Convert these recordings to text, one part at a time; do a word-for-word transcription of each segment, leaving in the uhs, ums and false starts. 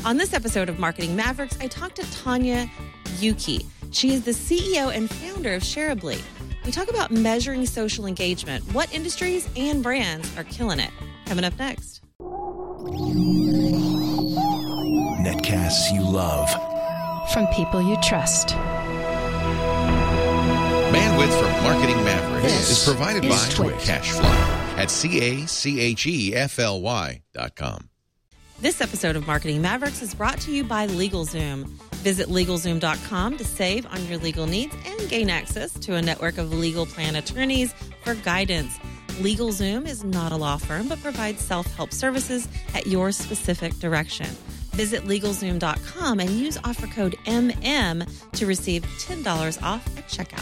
On this episode of Marketing Mavericks, I talked to Tanya Yuki. She is the C E O and founder of Shareably. We talk about measuring social engagement, what industries and brands are killing it. Coming up next. Netcasts you love. From people you trust. Bandwidth for Marketing Mavericks This is provided is by Twit. Cashfly at C A C H E F L Y dot com. This episode of Marketing Mavericks is brought to you by LegalZoom. Visit LegalZoom dot com to save on your legal needs and gain access to a network of legal plan attorneys for guidance. LegalZoom is not a law firm, but provides self-help services at your specific direction. Visit LegalZoom dot com and use offer code M M to receive ten dollars off at checkout.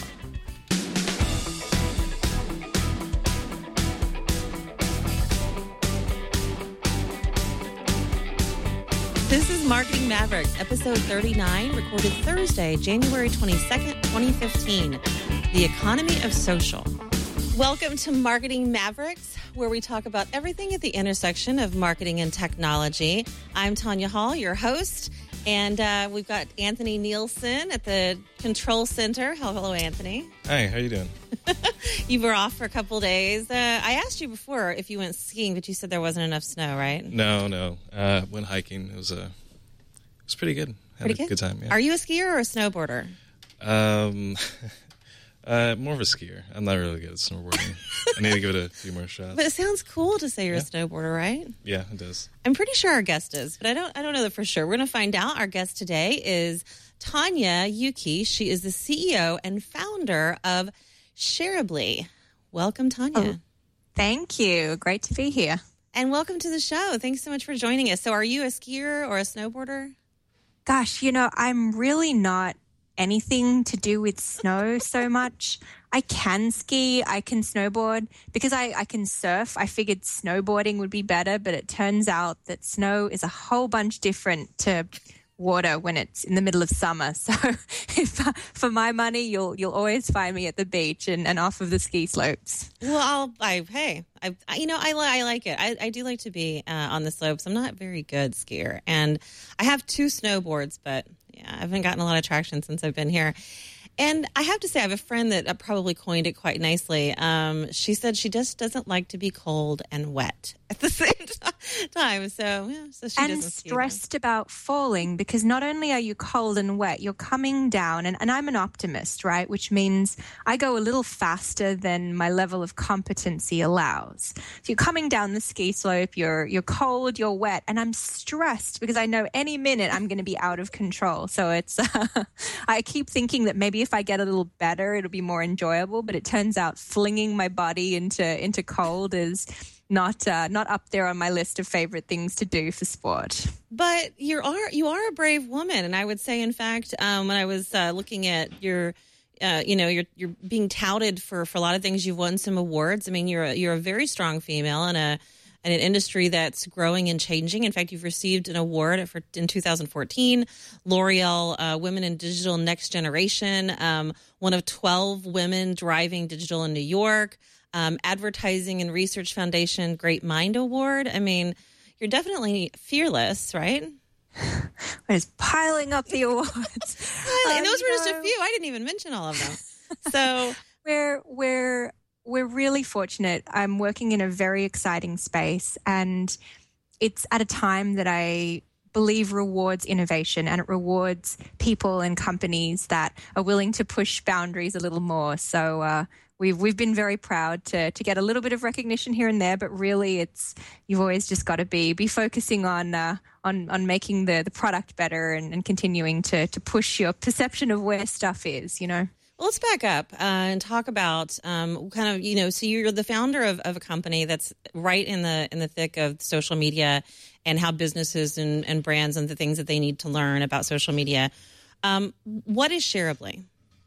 This is Marketing Mavericks, episode thirty-nine, recorded Thursday, January twenty-second, twenty fifteen. The economy of social. Welcome to Marketing Mavericks, where we talk about everything at the intersection of marketing and technology. I'm Tanya Hall, your host, and uh, we've got Anthony Nielsen at the Control Center. Hello, Anthony. Hi, how you doing? You were off for a couple days. Uh, I asked you before if you went skiing, but you said there wasn't enough snow, right? No, no. Uh, went hiking. It was uh, it was pretty good. Had Pretty a good? good time. Yeah. Are you a skier or a snowboarder? Um, uh, more of a skier. I'm not really good at snowboarding. I need to give it a few more shots. But it sounds cool to say you're Yeah. a snowboarder, right? Yeah, it does. I'm pretty sure our guest is, but I don't I don't know that for sure. We're going to find out. Our guest today is Tanya Yuki. She is the C E O and founder of Shareably. Welcome, Tanya. Oh, thank you. Great to be here. And welcome to the show. Thanks so much for joining us. So are you a skier or a snowboarder? Gosh, you know, I'm really not anything to do with snow so much. I can ski, I can snowboard. Because I, I can surf, I figured snowboarding would be better, but it turns out that snow is a whole bunch different to water when it's in the middle of summer. So if, uh, for my money, you'll you'll always find me at the beach and, and off of the ski slopes. Well, I'll, I, hey, I, I, you know, I, li- I like it. I, I do like to be uh, on the slopes. I'm not a very good skier. And I have two snowboards, but yeah, I haven't gotten a lot of traction since I've been here. And I have to say, I have a friend that uh, probably coined it quite nicely. Um, she said she just doesn't like to be cold and wet at the same t- time. So, yeah, so she and doesn't ski stressed about falling, because not only are you cold and wet, you're coming down. And, and I'm an optimist, right? Which means I go a little faster than my level of competency allows. So you're coming down the ski slope, you're you're cold, you're wet, and I'm stressed because I know any minute I'm going to be out of control. So it's uh, I keep thinking that maybe if I get a little better, it'll be more enjoyable. But it turns out flinging my body into into cold is not uh, not up there on my list of favorite things to do for sport. But you are you are a brave woman, and I would say, in fact, um, when I was uh, looking at your, uh, you know, you're you're being touted for, for a lot of things. You've won some awards. I mean, you're a, you're a very strong female in a in an industry that's growing and changing. In fact, you've received an award for in two thousand fourteen, L'Oreal uh, Women in Digital Next Generation, um, one of twelve women driving digital in New York. Um, Advertising and Research Foundation Great Mind Award. I mean, you're definitely fearless, right? We're just piling up the awards. And those were just a few. I didn't even mention all of them. So we're we're we're really fortunate. I'm working in a very exciting space, and it's at a time that I believe rewards innovation, and it rewards people and companies that are willing to push boundaries a little more. So uh, we've we've been very proud to to get a little bit of recognition here and there, but really, it's you've always just got to be be focusing on uh, on on making the the product better and, and continuing to to push your perception of where stuff is. You know. Well, let's back up uh, and talk about um, kind of, you know, so you're the founder of, of a company that's right in the in the thick of social media and how businesses and, and brands and the things that they need to learn about social media. Um, what is Shareably?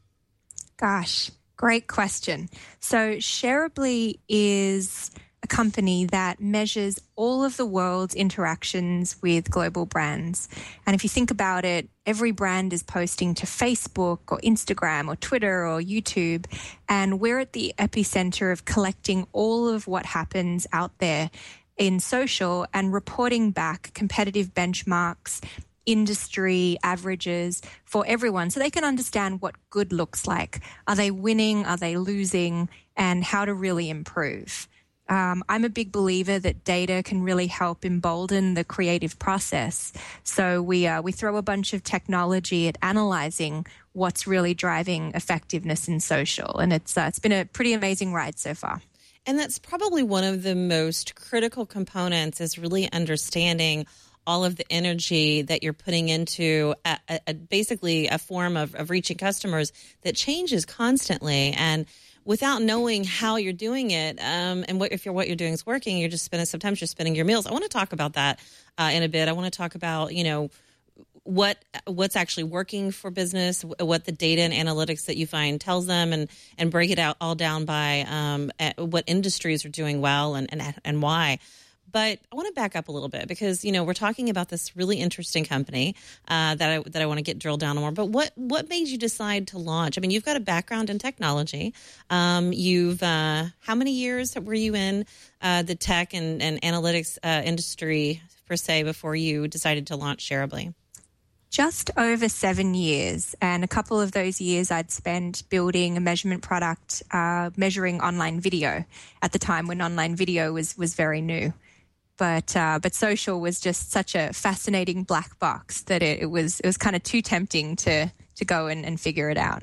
Gosh, great question. So Shareably is a company that measures all of the world's interactions with global brands. And if you think about it, every brand is posting to Facebook or Instagram or Twitter or YouTube, and we're at the epicenter of collecting all of what happens out there in social and reporting back competitive benchmarks industry averages for everyone so they can understand what good looks like. Are they winning? Are they losing? And how to really improve. Um, I'm a big believer that data can really help embolden the creative process. So we uh, we throw a bunch of technology at analyzing what's really driving effectiveness in social, and it's uh, it's been a pretty amazing ride so far. And that's probably one of the most critical components is really understanding all of the energy that you're putting into a, a, a basically a form of, of reaching customers that changes constantly. And without knowing how you're doing it, um, and what if you're what you're doing is working, you're just spending sometimes you're spending your meals. I want to talk about that uh, in a bit. I want to talk about you know what what's actually working for business, what the data and analytics that you find tells them, and and break it out all down by um, what industries are doing well and and and why. But I want to back up a little bit because, you know, we're talking about this really interesting company uh, that I that I want to get drilled down on more. But what what made you decide to launch? I mean, you've got a background in technology. Um, you've uh, how many years were you in uh, the tech and, and analytics uh, industry per se before you decided to launch Shareably? Just over seven years, and a couple of those years I'd spent building a measurement product, uh, measuring online video at the time when online video was was very new. But uh, but social was just such a fascinating black box that it, it was it was kind of too tempting to to go and, and figure it out.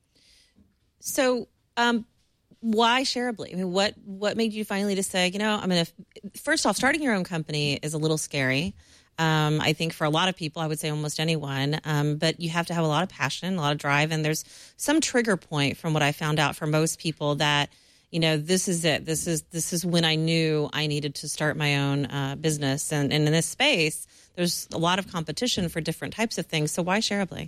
So, um, why Shareably? I mean, what what made you finally to say, you know, I'm going to first off, starting your own company is a little scary. Um, I think for a lot of people, I would say almost anyone, um, but you have to have a lot of passion, a lot of drive, and there's some trigger point from what I found out for most people that, you know, this is it. This is this is when I knew I needed to start my own uh, business. And, and in this space, there's a lot of competition for different types of things. So why Shareably?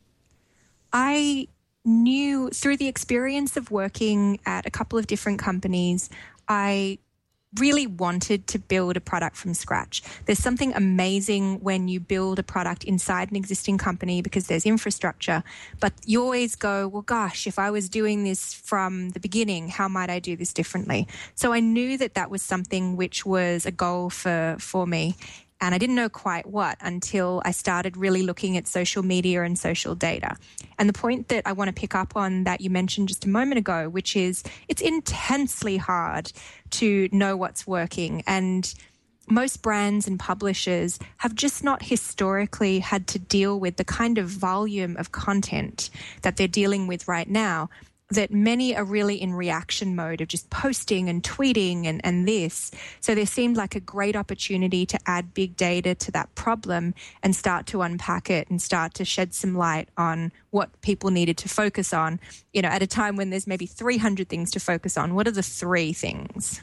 I knew through the experience of working at a couple of different companies, I really wanted to build a product from scratch. There's something amazing when you build a product inside an existing company because there's infrastructure, but you always go, well, gosh, if I was doing this from the beginning, how might I do this differently? So I knew that that was something which was a goal for, for me. And I didn't know quite what until I started really looking at social media and social data. And the point that I want to pick up on that you mentioned just a moment ago, which is it's intensely hard to know what's working. And most brands and publishers have just not historically had to deal with the kind of volume of content that they're dealing with right now, that many are really in reaction mode of just posting and tweeting and, and this. So there seemed like a great opportunity to add big data to that problem and start to unpack it and start to shed some light on what people needed to focus on, you know, at a time when there's maybe three hundred things to focus on. What are the three things?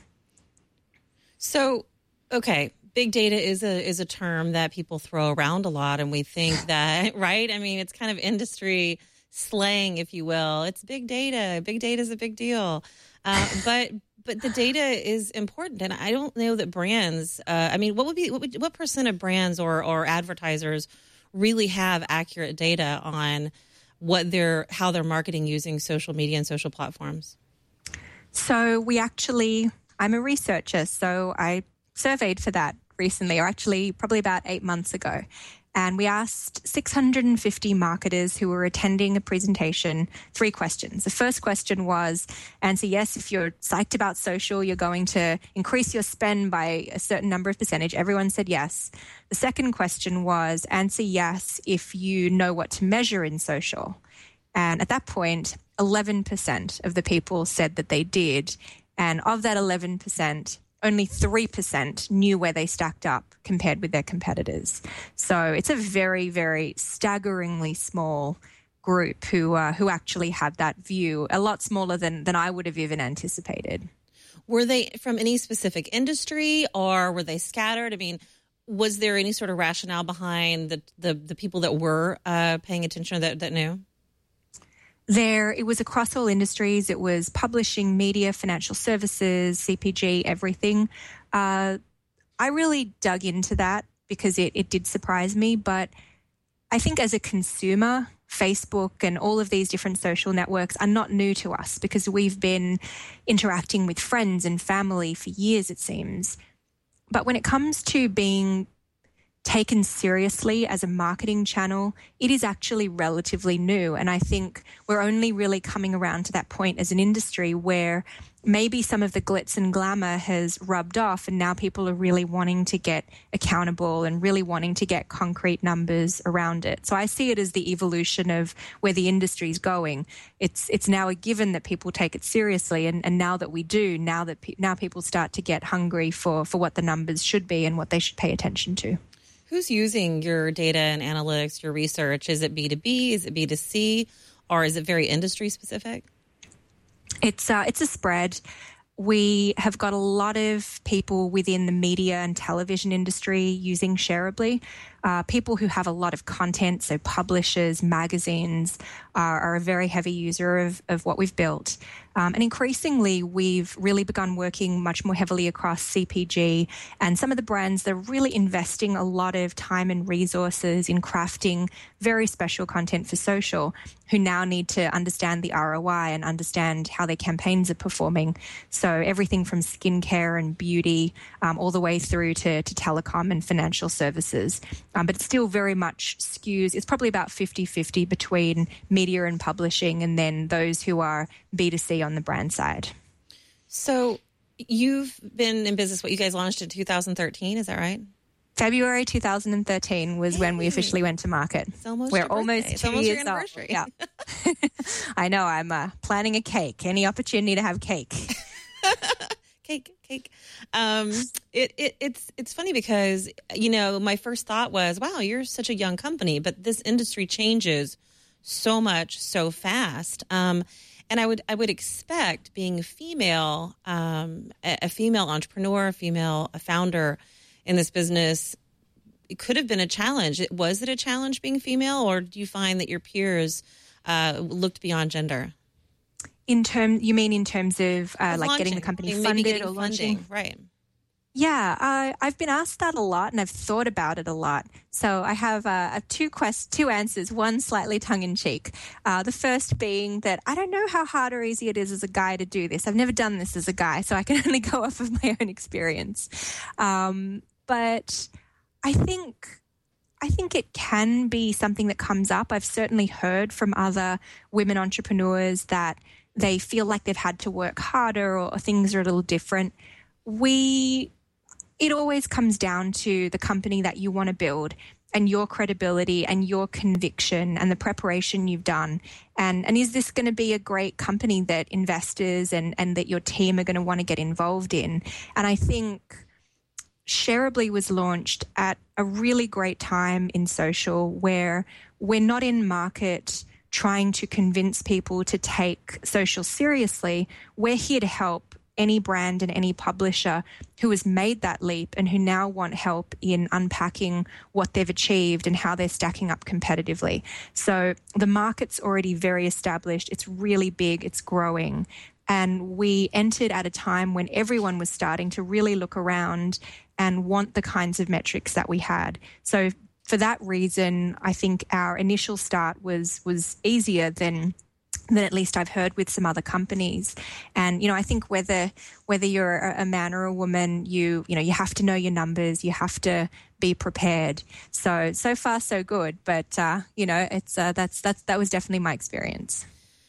So, okay, big data is a is a term that people throw around a lot, and we think that, right? I mean, it's kind of industry slang, if you will. It's big data. Big data is a big deal. Uh, but but the data is important, and I don't know that brands. Uh, I mean, what would be what, would, what percent of brands or or advertisers really have accurate data on what they're how they're marketing using social media and social platforms? So we actually, I'm a researcher, so I surveyed for that recently, or actually probably about eight months ago. And we asked six hundred fifty marketers who were attending a presentation three questions. The first question was, answer yes if you're psyched about social, you're going to increase your spend by a certain number of percentage. Everyone said yes. The second question was, answer yes if you know what to measure in social. And at that point, eleven percent of the people said that they did. And of that eleven percent, only three percent knew where they stacked up compared with their competitors. So it's a very, very staggeringly small group who uh, who actually had that view, a lot smaller than, than I would have even anticipated. Were they from any specific industry, or were they scattered? I mean, was there any sort of rationale behind the, the, the people that were uh, paying attention or that, that knew? There, it was across all industries. It was publishing, media, financial services, C P G, everything. Uh, I really dug into that because it, it did surprise me. But I think as a consumer, Facebook and all of these different social networks are not new to us because we've been interacting with friends and family for years, it seems. But when it comes to being taken seriously as a marketing channel, it is actually relatively new. And I think we're only really coming around to that point as an industry where maybe some of the glitz and glamour has rubbed off, and now people are really wanting to get accountable and really wanting to get concrete numbers around it. So I see it as the evolution of where the industry is going. It's it's now a given that people take it seriously, and, and now that we do, now that pe- now people start to get hungry for for what the numbers should be and what they should pay attention to. Who's using your data and analytics, your research? Is it B two B? Is it B two C? Or is it very industry specific? It's uh, it's a spread. We have got a lot of people within the media and television industry using Shareably. Uh, people who have a lot of content, so publishers, magazines, are, are a very heavy user of, of what we've built. Um, and increasingly, we've really begun working much more heavily across C P G, and some of the brands that are really investing a lot of time and resources in crafting very special content for social, who now need to understand the R O I and understand how their campaigns are performing. So everything from skincare and beauty um, all the way through to, to telecom and financial services. Um, but it still very much skews. It's probably about fifty-fifty between media and publishing, and then those who are B two C on the brand side. So you've been in business, what you guys launched in two thousand thirteen, is that right? February two thousand thirteen was Hey. when we officially went to market. It's almost We're your birthday. almost It's two almost your years old. anniversary. Yeah, I know. I'm uh, planning a cake. Any opportunity to have cake. Cake, cake. Um, it, it it's it's funny because, you know, my first thought was, wow, you're such a young company, but this industry changes so much so fast. Um, and I would I would expect, being a female, um, a, a female entrepreneur, a female a founder in this business, it could have been a challenge. Was it a challenge being female, or do you find that your peers uh, looked beyond gender? In term, you mean in terms of uh, Of like getting launching. the company Maybe funded getting or launching? funding, right? Yeah, uh, I've been asked that a lot, and I've thought about it a lot. So I have uh, two quest, two answers. One slightly tongue in cheek. Uh, the first being that I don't know how hard or easy it is as a guy to do this. I've never done this as a guy, so I can only go off of my own experience. Um, but I think. I think it can be something that comes up. I've certainly heard from other women entrepreneurs that they feel like they've had to work harder, or, or things are a little different. We, it always comes down to the company that you want to build and your credibility and your conviction and the preparation you've done. And, and is this going to be a great company that investors and, and that your team are going to want to get involved in? And I think Shareably was launched at a really great time in social, where we're not in market trying to convince people to take social seriously. We're here to help any brand and any publisher who has made that leap and who now want help in unpacking what they've achieved and how they're stacking up competitively. So the market's already very established. It's really big. It's growing. And we entered at a time when everyone was starting to really look around and want the kinds of metrics that we had. So for that reason, I think our initial start was was easier than than at least I've heard with some other companies. And, you know, I think whether whether you're a man or a woman, you you know, you have to know your numbers, you have to be prepared. So so far so good, but uh, you know, it's uh, that's that's that was definitely my experience.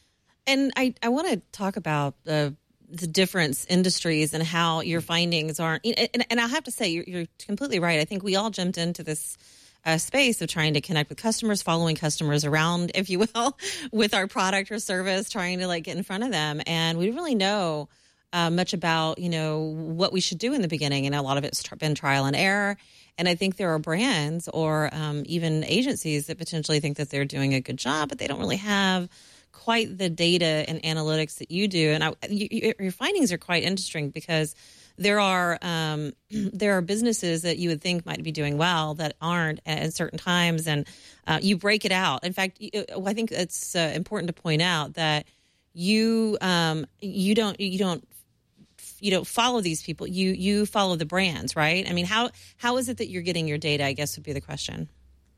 And I, I want to talk about the the different industries and how your findings aren't. And, and I have to say, you're, you're completely right. I think we all jumped into this uh, space of trying to connect with customers, following customers around, if you will, with our product or service, trying to like get in front of them. And we didn't really know uh, much about, you know, what we should do in the beginning. And a lot of it's been trial and error. And I think there are brands or um, even agencies that potentially think that they're doing a good job, but they don't really have quite the data and analytics that you do. And I, you, your findings are quite interesting, because there are um, there are businesses that you would think might be doing well that aren't at certain times, and uh, you break it out. In fact, I think it's uh, important to point out that you um, you don't you don't you don't follow these people. You you follow the brands, right? I mean, how how is it that you're getting your data, I guess would be the question.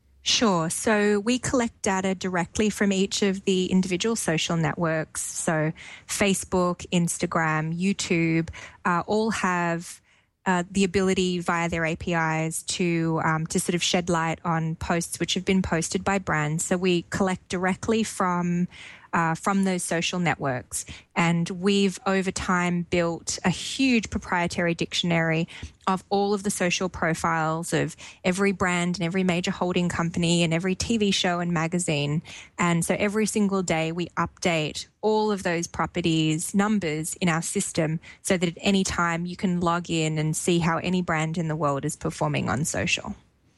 Sure. So we collect data directly from each of the individual social networks. So Facebook, Instagram, YouTube, uh, all have uh, the ability via their A P Is to um, to sort of shed light on posts which have been posted by brands. So we collect directly from uh, from those social networks, and we've over time built a huge proprietary dictionary of all of the social profiles of every brand and every major holding company and every T V show and magazine. And so every single day we update all of those properties numbers in our system so that at any time you can log in and see how any brand in the world is performing on social.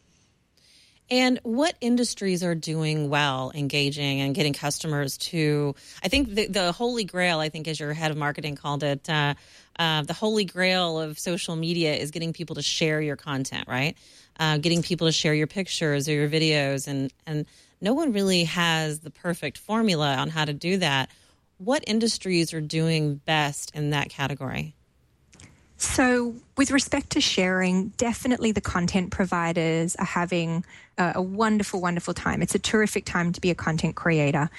And what industries are doing well, engaging and getting customers to, I think the, the holy grail, I think as your head of marketing called it, uh, uh, the holy grail of social media is getting people to share your content, right? Uh, getting people to share your pictures or your videos. And, and no one really has the perfect formula on how to do that. What industries are doing best in that category? So with respect to sharing, definitely the content providers are having a, a wonderful, wonderful time. It's a terrific time to be a content creator.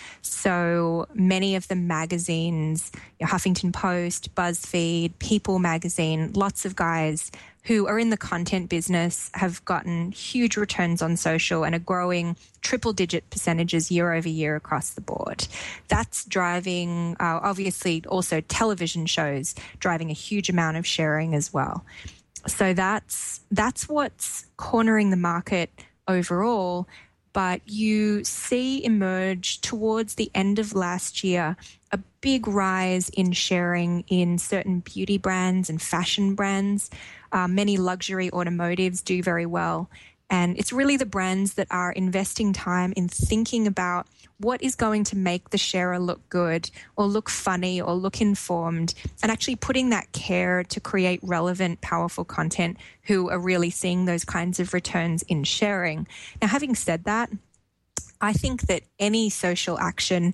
So many of the magazines, you know, Huffington Post, BuzzFeed, People magazine, lots of guys who are in the content business have gotten huge returns on social and are growing triple-digit percentages year over year across the board. That's driving, uh, obviously, also television shows driving a huge amount of sharing as well. So that's that's what's cornering the market overall. But you see emerge towards the end of last year a big rise in sharing in certain beauty brands and fashion brands. Uh, many luxury automotives do very well. And it's really the brands that are investing time in thinking about what is going to make the sharer look good or look funny or look informed, and actually putting that care to create relevant, powerful content who are really seeing those kinds of returns in sharing. Now, having said that, I think that any social action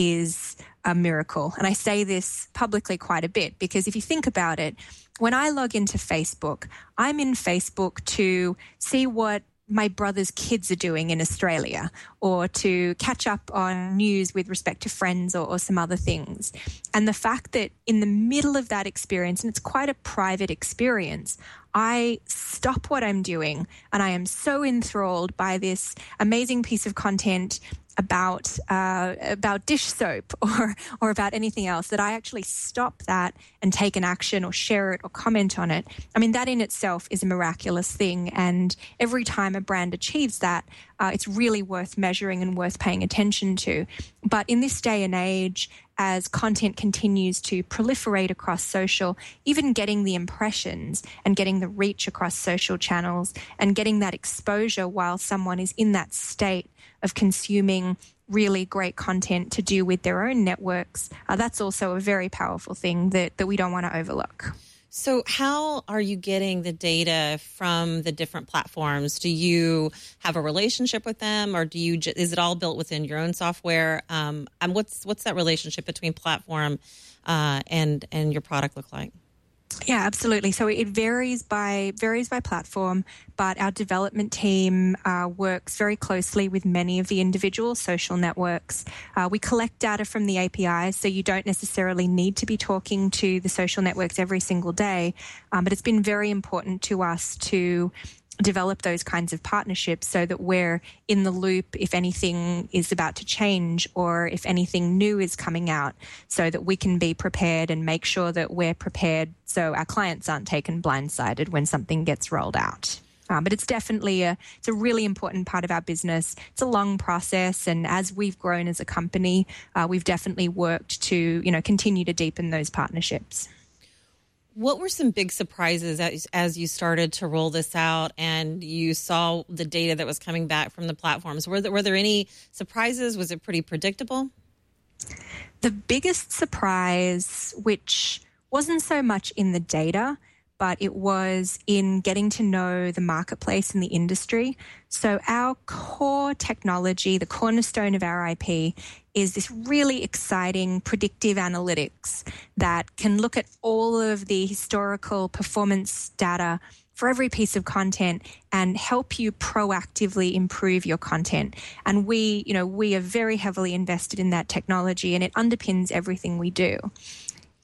is a miracle. And I say this publicly quite a bit because if you think about it, when I log into Facebook, I'm in Facebook to see what my brother's kids are doing in Australia or to catch up on news with respect to friends or, or some other things. And the fact that in the middle of that experience, and it's quite a private experience, I stop what I'm doing and I am so enthralled by this amazing piece of content about uh, about dish soap or or about anything else that I actually stop that and take an action or share it or comment on it. I mean, that in itself is a miraculous thing. And every time a brand achieves that, uh, it's really worth measuring and worth paying attention to. But in this day and age, as content continues to proliferate across social, even getting the impressions and getting the reach across social channels and getting that exposure while someone is in that state of consuming really great content to do with their own networks, uh, that's also a very powerful thing that, that we don't want to overlook. So how are you getting the data from the different platforms? Do you have a relationship with them, or do you? Is it all built within your own software? Um, and what's what's that relationship between platform uh, and and your product look like? Yeah, absolutely. So it varies by varies by platform, but our development team uh, works very closely with many of the individual social networks. Uh, we collect data from the A P Is, so you don't necessarily need to be talking to the social networks every single day, um, but it's been very important to us to develop those kinds of partnerships so that we're in the loop if anything is about to change or if anything new is coming out, so that we can be prepared and make sure that we're prepared so our clients aren't taken blindsided when something gets rolled out. Um, but it's definitely a, it's a really important part of our business. It's a long process, and as we've grown as a company, uh, we've definitely worked to, you know, continue to deepen those partnerships. What were some big surprises as, as you started to roll this out and you saw the data that was coming back from the platforms? Were there, were there any surprises? Was it pretty predictable? The biggest surprise, which wasn't so much in the data, but it was in getting to know the marketplace and the industry. So our core technology, the cornerstone of our I P, is this really exciting predictive analytics that can look at all of the historical performance data for every piece of content and help you proactively improve your content. And we, you know, we are very heavily invested in that technology, and it underpins everything we do.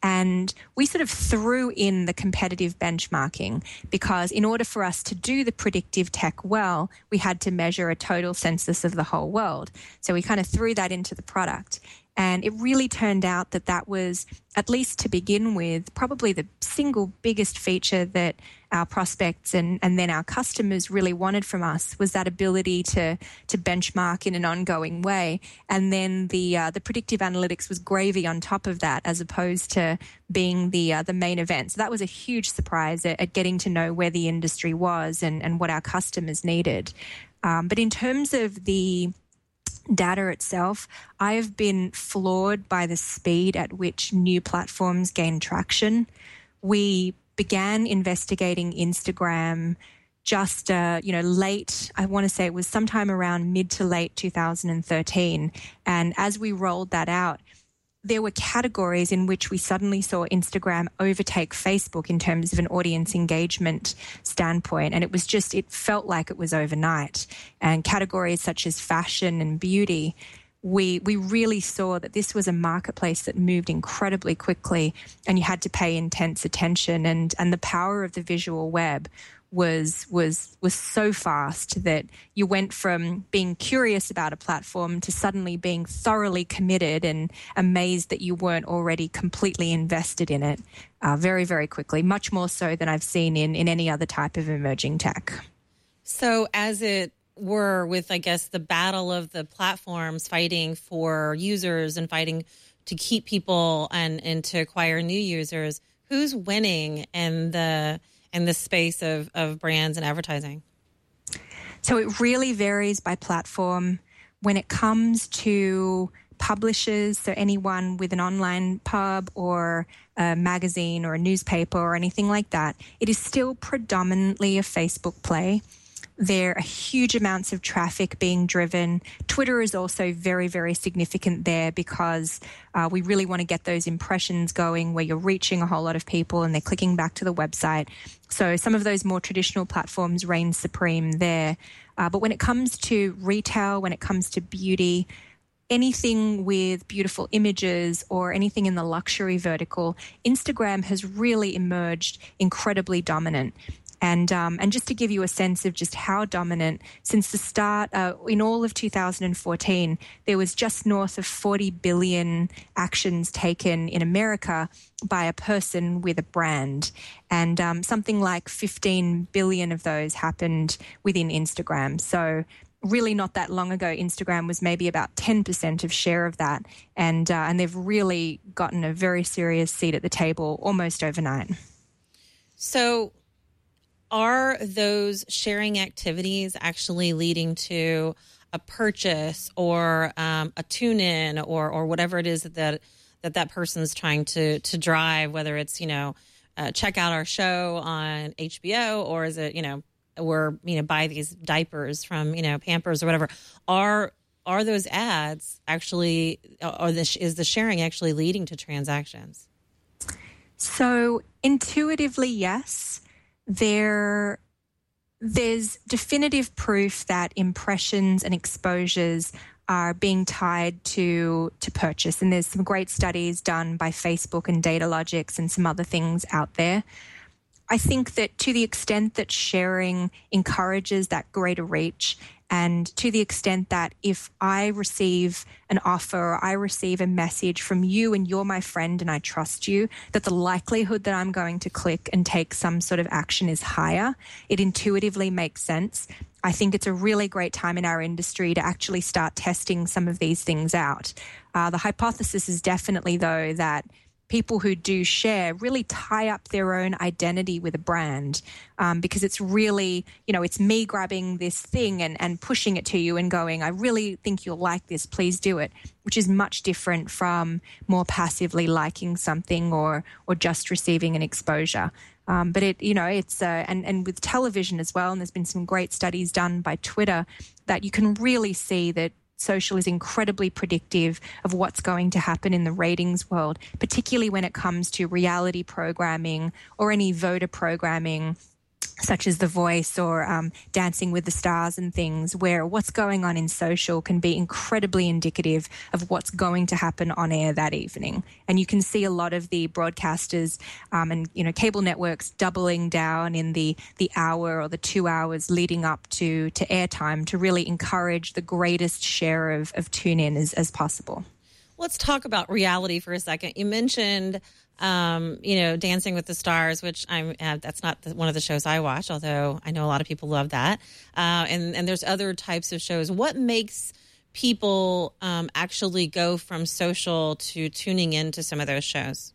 And we sort of threw in the competitive benchmarking because in order for us to do the predictive tech well, we had to measure a total census of the whole world. So we kind of threw that into the product. And it really turned out that that was, at least to begin with, probably the single biggest feature that our prospects and, and then our customers really wanted from us was that ability to to benchmark in an ongoing way. And then the uh, the predictive analytics was gravy on top of that, as opposed to being the uh, the main event. So that was a huge surprise at, at getting to know where the industry was and, and what our customers needed. Um, but in terms of the data itself, I have been floored by the speed at which new platforms gain traction. We began investigating Instagram just, uh, you know, late, I want to say it was sometime around mid to late two thousand thirteen. And as we rolled that out, there were categories in which we suddenly saw Instagram overtake Facebook in terms of an audience engagement standpoint. And it was just, it felt like it was overnight. And categories such as fashion and beauty, we we really saw that this was a marketplace that moved incredibly quickly and you had to pay intense attention. And, and the power of the visual web was was was so fast that you went from being curious about a platform to suddenly being thoroughly committed and amazed that you weren't already completely invested in it uh, very, very quickly, much more so than I've seen in, in any other type of emerging tech. So as it were with, I guess, the battle of the platforms fighting for users and fighting to keep people and, and to acquire new users, who's winning in the in the space of, of brands and advertising? So it really varies by platform. When it comes to publishers, so anyone with an online pub or a magazine or a newspaper or anything like that, it is still predominantly a Facebook play. There are huge amounts of traffic being driven. Twitter is also very, very significant there because uh, we really want to get those impressions going where you're reaching a whole lot of people and they're clicking back to the website. So some of those more traditional platforms reign supreme there. Uh, but when it comes to retail, when it comes to beauty, anything with beautiful images or anything in the luxury vertical, Instagram has really emerged incredibly dominant. And um, and just to give you a sense of just how dominant, since the start, uh, in all of two thousand fourteen, there was just north of forty billion actions taken in America by a person with a brand. And um, something like fifteen billion of those happened within Instagram. So really not that long ago, Instagram was maybe about ten percent of share of that. And, uh, and they've really gotten a very serious seat at the table almost overnight. So are those sharing activities actually leading to a purchase or um, a tune-in or or whatever it is that that that, that person's trying to to drive, whether it's, you know, uh, check out our show on H B O, or is it, you know, or, you know, buy these diapers from, you know, Pampers or whatever? Are are those ads actually, or the, is the sharing actually leading to transactions? So intuitively, yes. There, there's definitive proof that impressions and exposures are being tied to to purchase. And there's some great studies done by Facebook and Datalogix and some other things out there. I think that to the extent that sharing encourages that greater reach, and to the extent that if I receive an offer or I receive a message from you and you're my friend and I trust you, that the likelihood that I'm going to click and take some sort of action is higher. It intuitively makes sense. I think it's a really great time in our industry to actually start testing some of these things out. Uh, the hypothesis is definitely, though, that people who do share really tie up their own identity with a brand um, because it's really, you know, it's me grabbing this thing and, and pushing it to you and going, I really think you'll like this, please do it, which is much different from more passively liking something or or just receiving an exposure. Um, but it, you know, it's, uh, and, and with television as well, and there's been some great studies done by Twitter that you can really see that social is incredibly predictive of what's going to happen in the ratings world, particularly when it comes to reality programming or any voter programming such as The Voice or um, Dancing with the Stars and things, where what's going on in social can be incredibly indicative of what's going to happen on air that evening. And you can see a lot of the broadcasters um, and, you know, cable networks doubling down in the, the hour or the two hours leading up to, to airtime to really encourage the greatest share of, of tune-in as, as possible. Let's talk about reality for a second. You mentioned Um, you know, Dancing with the Stars, which I'm, uh, that's not the, one of the shows I watch, although I know a lot of people love that. Uh, and, and there's other types of shows. What makes people um, actually go from social to tuning into some of those shows?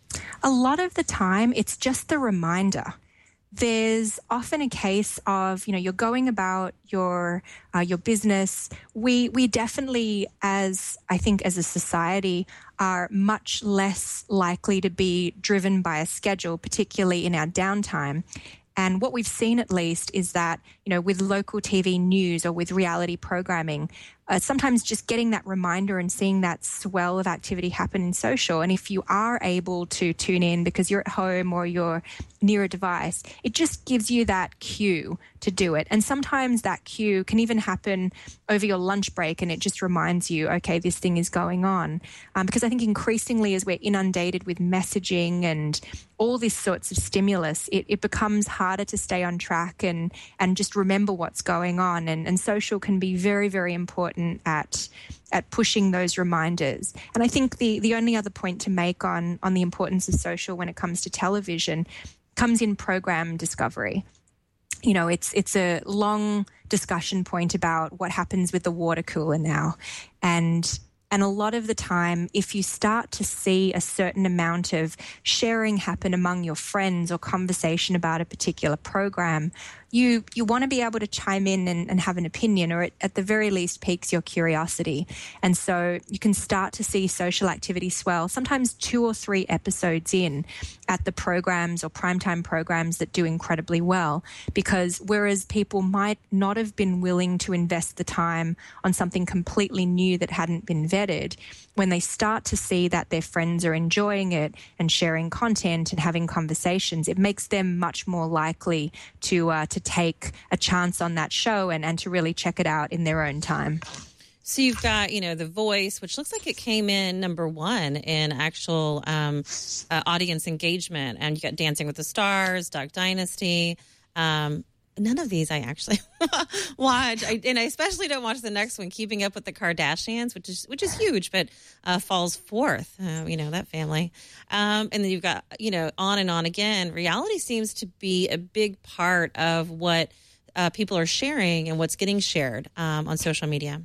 A lot of the time, it's just the reminder. There's often a case of, you know, you're going about your uh, your business. We we definitely, as I think as a society, are much less likely to be driven by a schedule, particularly in our downtime. And what we've seen, at least, is that, you know, with local T V news or with reality programming, uh, sometimes just getting that reminder and seeing that swell of activity happen in social. And if you are able to tune in because you're at home or you're near a device, it just gives you that cue to do it. And sometimes that cue can even happen over your lunch break, and it just reminds you, okay, this thing is going on. Um, because I think increasingly, as we're inundated with messaging and all these sorts of stimulus, it, it becomes harder to stay on track and, and just remember what's going on. And, and social can be very, very important at at pushing those reminders. And I think the, the only other point to make on, on the importance of social when it comes to television comes in program discovery. You know, it's it's a long discussion point about what happens with the water cooler now. And And a lot of the time, if you start to see a certain amount of sharing happen among your friends or conversation about a particular program, you you want to be able to chime in and, and have an opinion, or it, at the very least piques your curiosity. And so you can start to see social activity swell, sometimes two or three episodes in at the programs or primetime programs that do incredibly well, because whereas people might not have been willing to invest the time on something completely new that hadn't been vetted, when they start to see that their friends are enjoying it and sharing content and having conversations, it makes them much more likely to uh, to take a chance on that show and, and to really check it out in their own time. So you've got, you know, The Voice, which looks like it came in number one in actual um, uh, audience engagement. And you got Dancing with the Stars, Duck Dynasty. Um, none of these I actually watch. I, and I especially don't watch the next one, Keeping Up with the Kardashians, which is which is huge, but uh, falls fourth, uh, you know, that family. Um, and then you've got, you know, on and on again. Reality seems to be a big part of what uh, people are sharing and what's getting shared um, on social media.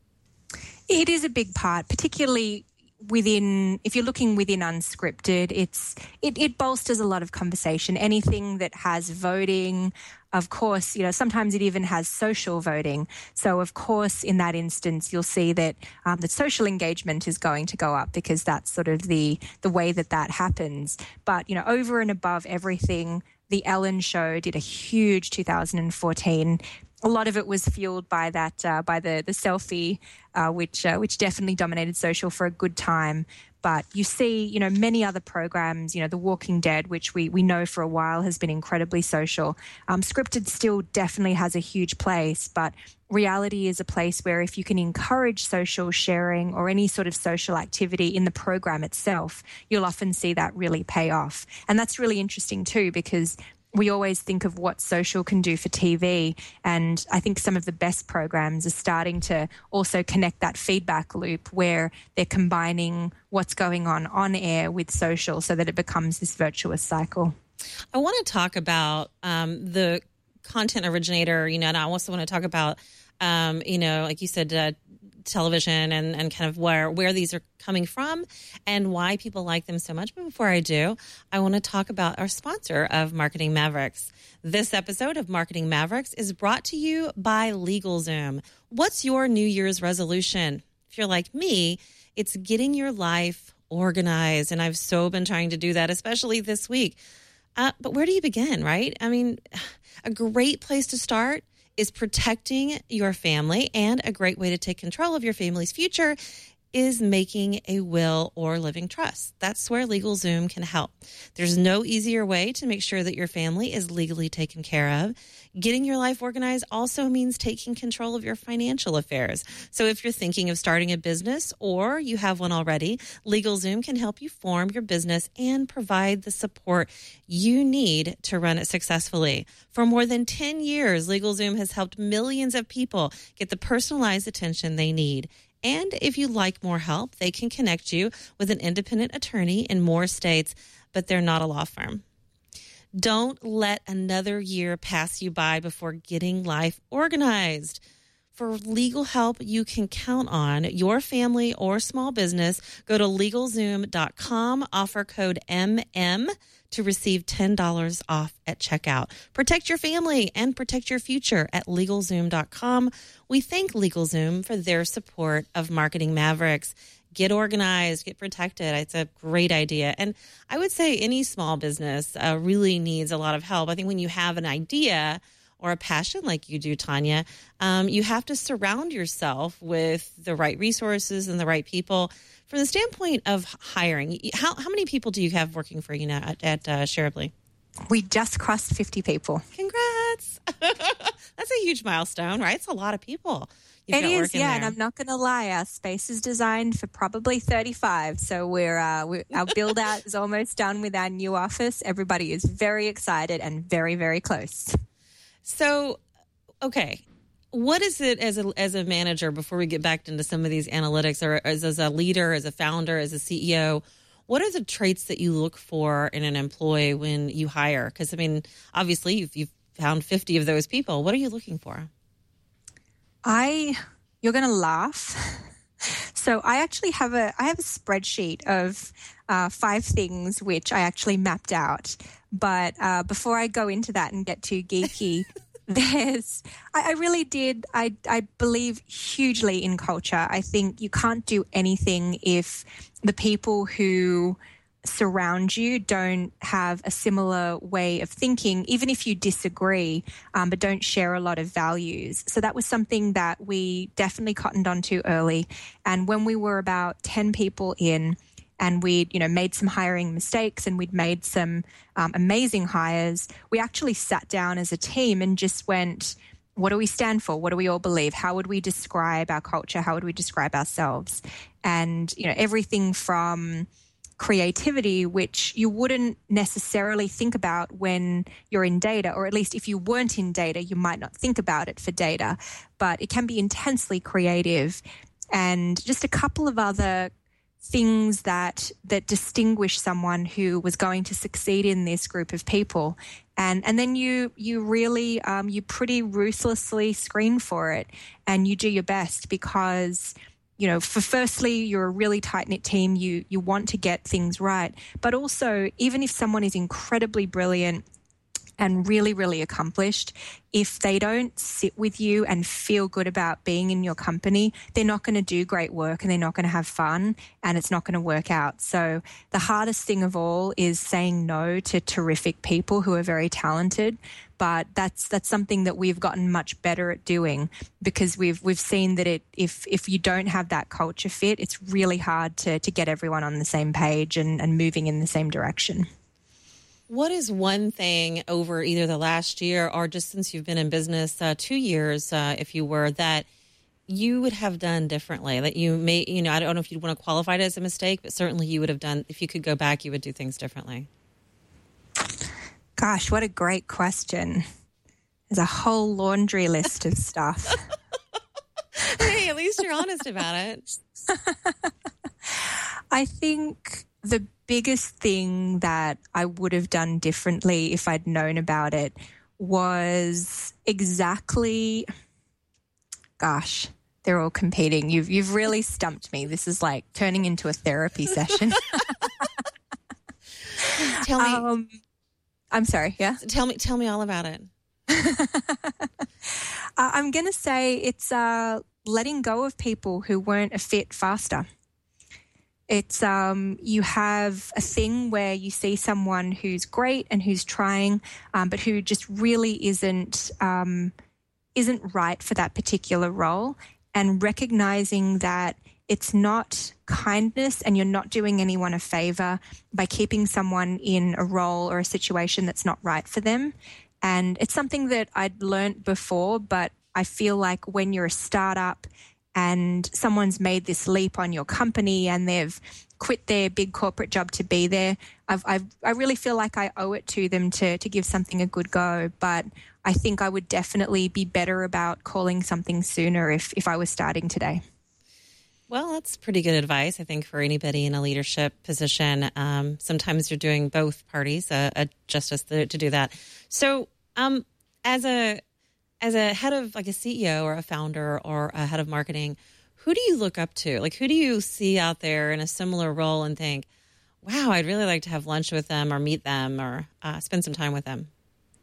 It is a big part, particularly within, if you're looking within unscripted, it's it, it bolsters a lot of conversation. Anything that has voting, of course, you know, sometimes it even has social voting. So, of course, in that instance, you'll see that um, the social engagement is going to go up because that's sort of the the way that that happens. But, you know, over and above everything, The Ellen Show did a huge two thousand fourteen. A lot of it was fueled by that, uh, by the the selfie, uh, which uh, which definitely dominated social for a good time. But you see, you know, many other programs, you know, The Walking Dead, which we we know for a while has been incredibly social. Um, scripted still definitely has a huge place, but reality is a place where if you can encourage social sharing or any sort of social activity in the program itself, you'll often see that really pay off. And that's really interesting too, because we always think of what social can do for T V, and I think some of the best programs are starting to also connect that feedback loop where they're combining what's going on on air with social so that it becomes this virtuous cycle. I want to talk about um, the content originator, you know, and I also want to talk about, um, you know, like you said, uh, television and, and kind of where, where these are coming from and why people like them so much. But before I do, I want to talk about our sponsor of Marketing Mavericks. This episode of Marketing Mavericks is brought to you by LegalZoom. What's your New Year's resolution? If you're like me, it's getting your life organized. And I've so been trying to do that, especially this week. Uh, but where do you begin, right? I mean, a great place to start is protecting your family, and a great way to take control of your family's future is making a will or living trust. That's where LegalZoom can help. There's no easier way to make sure that your family is legally taken care of. Getting your life organized also means taking control of your financial affairs. So if you're thinking of starting a business or you have one already, LegalZoom can help you form your business and provide the support you need to run it successfully. For more than ten years, LegalZoom has helped millions of people get the personalized attention they need. And if you'd like more help, they can connect you with an independent attorney in more states, but they're not a law firm. Don't let another year pass you by before getting life organized. For legal help you can count on, your family or small business, go to LegalZoom dot com, offer code M M to receive ten dollars off at checkout. Protect your family and protect your future at LegalZoom dot com. We thank LegalZoom for their support of Marketing Mavericks. Get organized, get protected. It's a great idea. And I would say any small business uh, really needs a lot of help. I think when you have an idea or a passion like you do, Tanya, um, you have to surround yourself with the right resources and the right people. From the standpoint of hiring, how, how many people do you have working for you now at, at uh, Sharably? We just crossed fifty people. Congrats. That's a huge milestone, right? It's a lot of people. You've It is, yeah, there. and I'm not going to lie. Our space is designed for probably thirty-five, so we're, uh, we're our build out is almost done with our new office. Everybody is very excited and very, very close. So, okay, what is it as a as a manager? Before we get back into some of these analytics, or as, as a leader, as a founder, as a C E O, what are the traits that you look for in an employee when you hire? Because I mean, obviously, you've, you've found fifty of those people. What are you looking for? I, you're going to laugh. So I actually have a, I have a spreadsheet of uh, five things which I actually mapped out. But uh, before I go into that and get too geeky, there's, I, I really did, I, I believe hugely in culture. I think you can't do anything if the people who surround you don't have a similar way of thinking, even if you disagree, um, but don't share a lot of values. So that was something that we definitely cottoned onto early. And when we were about ten people in, and we'd, you know, made some hiring mistakes and we'd made some um, amazing hires, we actually sat down as a team and just went, what do we stand for? What do we all believe? How would we describe our culture? How would we describe ourselves? And, you know, everything from creativity, which you wouldn't necessarily think about when you're in data, or at least if you weren't in data, you might not think about it for data, but it can be intensely creative. And just a couple of other things that that distinguish someone who was going to succeed in this group of people. And and then you you really um, you pretty ruthlessly screen for it, and you do your best because, you know, for firstly, you're a really tight-knit team. You you want to get things right. But also, even if someone is incredibly brilliant and really, really accomplished, if they don't sit with you and feel good about being in your company, they're not going to do great work and they're not going to have fun and it's not going to work out. So the hardest thing of all is saying no to terrific people who are very talented. But that's that's something that we've gotten much better at doing, because we've we've seen that it if if you don't have that culture fit, it's really hard to to get everyone on the same page and, and moving in the same direction. What is one thing over either the last year or just since you've been in business, uh, two years, uh, if you were, that you would have done differently? That you may, you know, I don't know if you'd want to qualify it as a mistake, but certainly you would have done, if you could go back, you would do things differently. Gosh, what a great question. There's a whole laundry list of stuff. Hey, at least you're honest about it. I think the biggest thing that I would have done differently if I'd known about it was exactly, gosh, they're all competing. You've you've really stumped me. This is like turning into a therapy session. Tell me. Um, I'm sorry, yeah? Tell me, tell me all about it. uh, I'm going to say it's uh, letting go of people who weren't a fit faster. It's um, you have a thing where you see someone who's great and who's trying, um, but who just really isn't um, isn't right for that particular role, and recognizing that it's not kindness, and you're not doing anyone a favor by keeping someone in a role or a situation that's not right for them. And it's something that I'd learned before, but I feel like when you're a startup and someone's made this leap on your company and they've quit their big corporate job to be there, I've, I've, I really feel like I owe it to them to, to give something a good go. But I think I would definitely be better about calling something sooner if, if I was starting today. Well, that's pretty good advice, I think, for anybody in a leadership position. Um, sometimes you're doing both parties a, a justice to, to do that. So um, as a as a head of like a C E O or a founder or a head of marketing, who do you look up to? Like, who do you see out there in a similar role and think, wow, I'd really like to have lunch with them or meet them or uh, spend some time with them?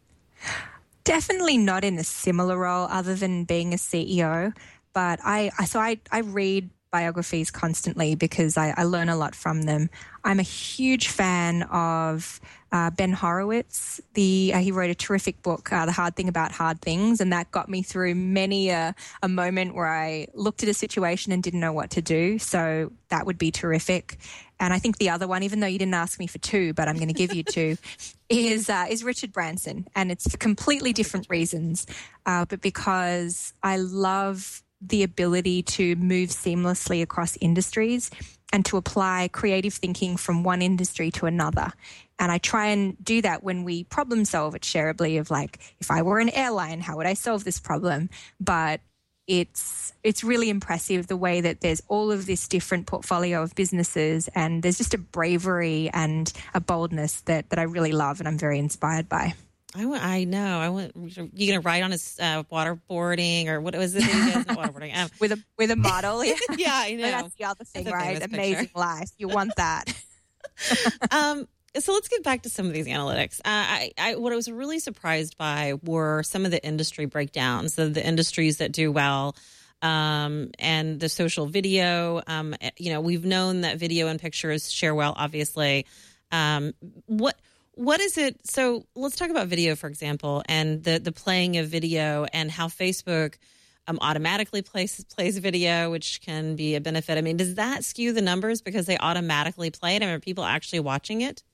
Definitely not in a similar role other than being a C E O. But I, I so I, I read biographies constantly because I, I learn a lot from them. I'm a huge fan of uh, Ben Horowitz. The uh, he wrote a terrific book, uh, The Hard Thing About Hard Things, and that got me through many a, a moment where I looked at a situation and didn't know what to do. So that would be terrific. And I think the other one, even though you didn't ask me for two, but I'm going to give you two, is uh, is Richard Branson. And it's for completely different reasons, uh, but because I love the ability to move seamlessly across industries and to apply creative thinking from one industry to another. And I try and do that when we problem solve at Shareably of like, if I were an airline, how would I solve this problem? But it's it's really impressive the way that there's all of this different portfolio of businesses, and there's just a bravery and a boldness that, that I really love and I'm very inspired by. I, w- I know. I want you going to ride on his uh, waterboarding or what was it? Not waterboarding. Um, with a with a model. Yeah, yeah I know. But that's the other thing, that's right? Amazing picture. life. You want that. um, so let's get back to some of these analytics. Uh, I, I, what I was really surprised by were some of the industry breakdowns, the, the industries that do well, um, and the social video. Um, you know, we've known that video and pictures share well, obviously. Um, what What is it? So let's talk about video, for example, and the, the playing of video and how Facebook um, automatically plays, plays video, which can be a benefit. I mean, does that skew the numbers because they automatically play it? I mean, are people actually watching it?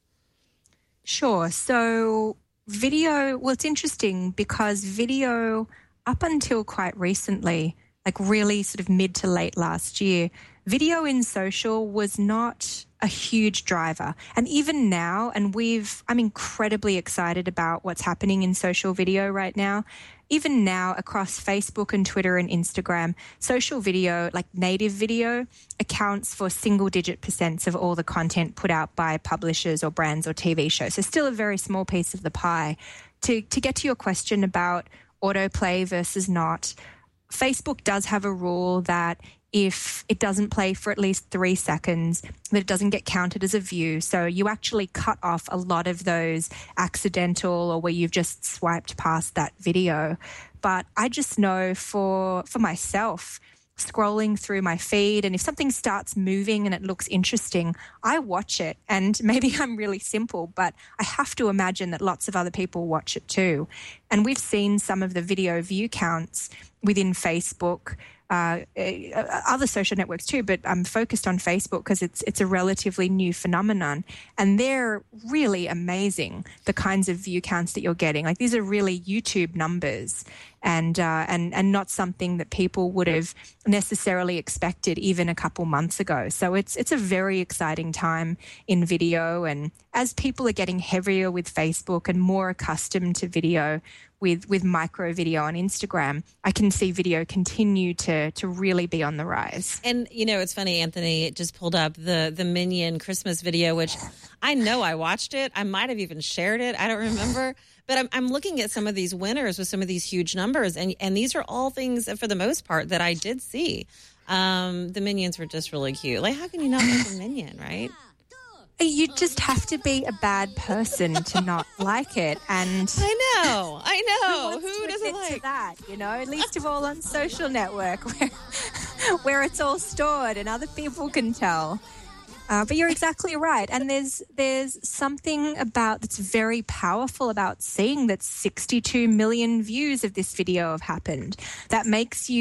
Sure. So video, well, it's interesting because video up until quite recently, like really sort of mid to late last year, video in social was not a huge driver. And even now, and we've, I'm incredibly excited about what's happening in social video right now. Even now across Facebook and Twitter and Instagram, social video, like native video, accounts for single digit percents of all the content put out by publishers or brands or T V shows. So still a very small piece of the pie. To, to get to your question about autoplay versus not, Facebook does have a rule that if it doesn't play for at least three seconds, that it doesn't get counted as a view. So you actually cut off a lot of those accidental or where you've just swiped past that video. But I just know for for myself, scrolling through my feed, and if something starts moving and it looks interesting, I watch it. And maybe I'm really simple, but I have to imagine that lots of other people watch it too. And we've seen some of the video view counts within Facebook, Uh, other social networks too, but I'm focused on Facebook because it's it's a relatively new phenomenon, and they're really amazing. The kinds of view counts that you're getting, like these are really YouTube numbers, and uh, and and not something that people would have necessarily expected even a couple months ago. So it's it's a very exciting time in video, and as people are getting heavier with Facebook and more accustomed to video with with micro video on Instagram, I can see video continue to to really be on the rise. And, you know, it's funny, Anthony just pulled up the, the Minion Christmas video, which I know I watched it. I might have even shared it. I don't remember. But I'm, I'm looking at some of these winners with some of these huge numbers. And, and these are all things, for the most part, that I did see. Um, the Minions were just really cute. Like, how can you not like a Minion, right? You just have to be a bad person to not like it. And I know, I know. Who, Who doesn't like that? You know, least of all on social network where, where it's all stored and other people can tell. Uh, but you're exactly right. And there's there's something about that's very powerful about seeing that sixty-two million views of this video have happened. That makes you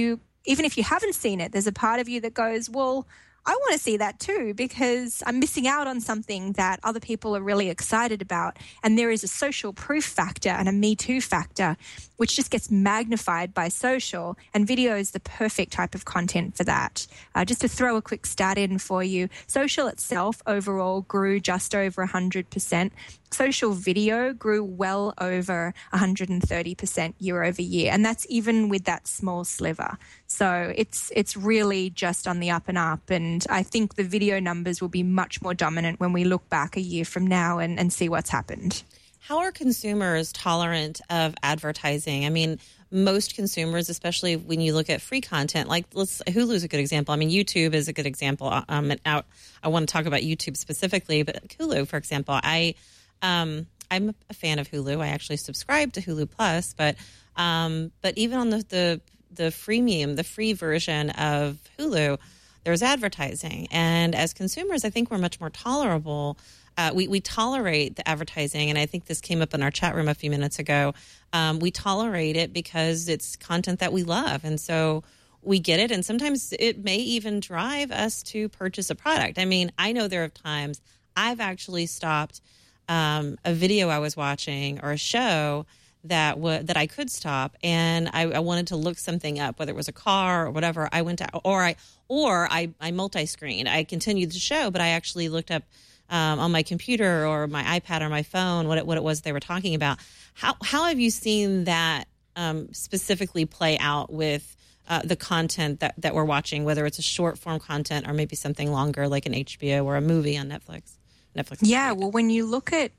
even if you haven't seen it, there's a part of you that goes, well, I want to see that too, because I'm missing out on something that other people are really excited about. And there is a social proof factor and a Me Too factor, which just gets magnified by social. And video is the perfect type of content for that. Uh, just to throw a quick stat in for you, social itself overall grew just over one hundred percent. Social video grew well over one hundred thirty percent year over year, and that's even with that small sliver. So it's it's really just on the up and up, and I think the video numbers will be much more dominant when we look back a year from now and, and see what's happened. How are consumers tolerant of advertising? I mean, most consumers, especially when you look at free content, like let's Hulu is a good example. I mean, YouTube is a good example. Um, and I, I want to talk about YouTube specifically, but Hulu, for example, I um, I'm a fan of Hulu. I actually subscribe to Hulu Plus, but um, but even on the, the the freemium, the free version of Hulu, there's advertising, and as consumers, I think we're much more tolerable. Uh, we, we tolerate the advertising, and I think this came up in our chat room a few minutes ago. Um, we tolerate it because it's content that we love, and so we get it, and sometimes it may even drive us to purchase a product. I mean, I know there are times I've actually stopped um, a video I was watching or a show that w- that I could stop, and I, I wanted to look something up, whether it was a car or whatever. I went to, or I or I, I multi-screened. I continued the show, but I actually looked up Um, on my computer or my iPad or my phone, what it, what it was they were talking about. How how have you seen that um, specifically play out with uh, the content that, that we're watching, whether it's a short form content or maybe something longer like an H B O or a movie on Netflix? Netflix. Yeah, well, when you look at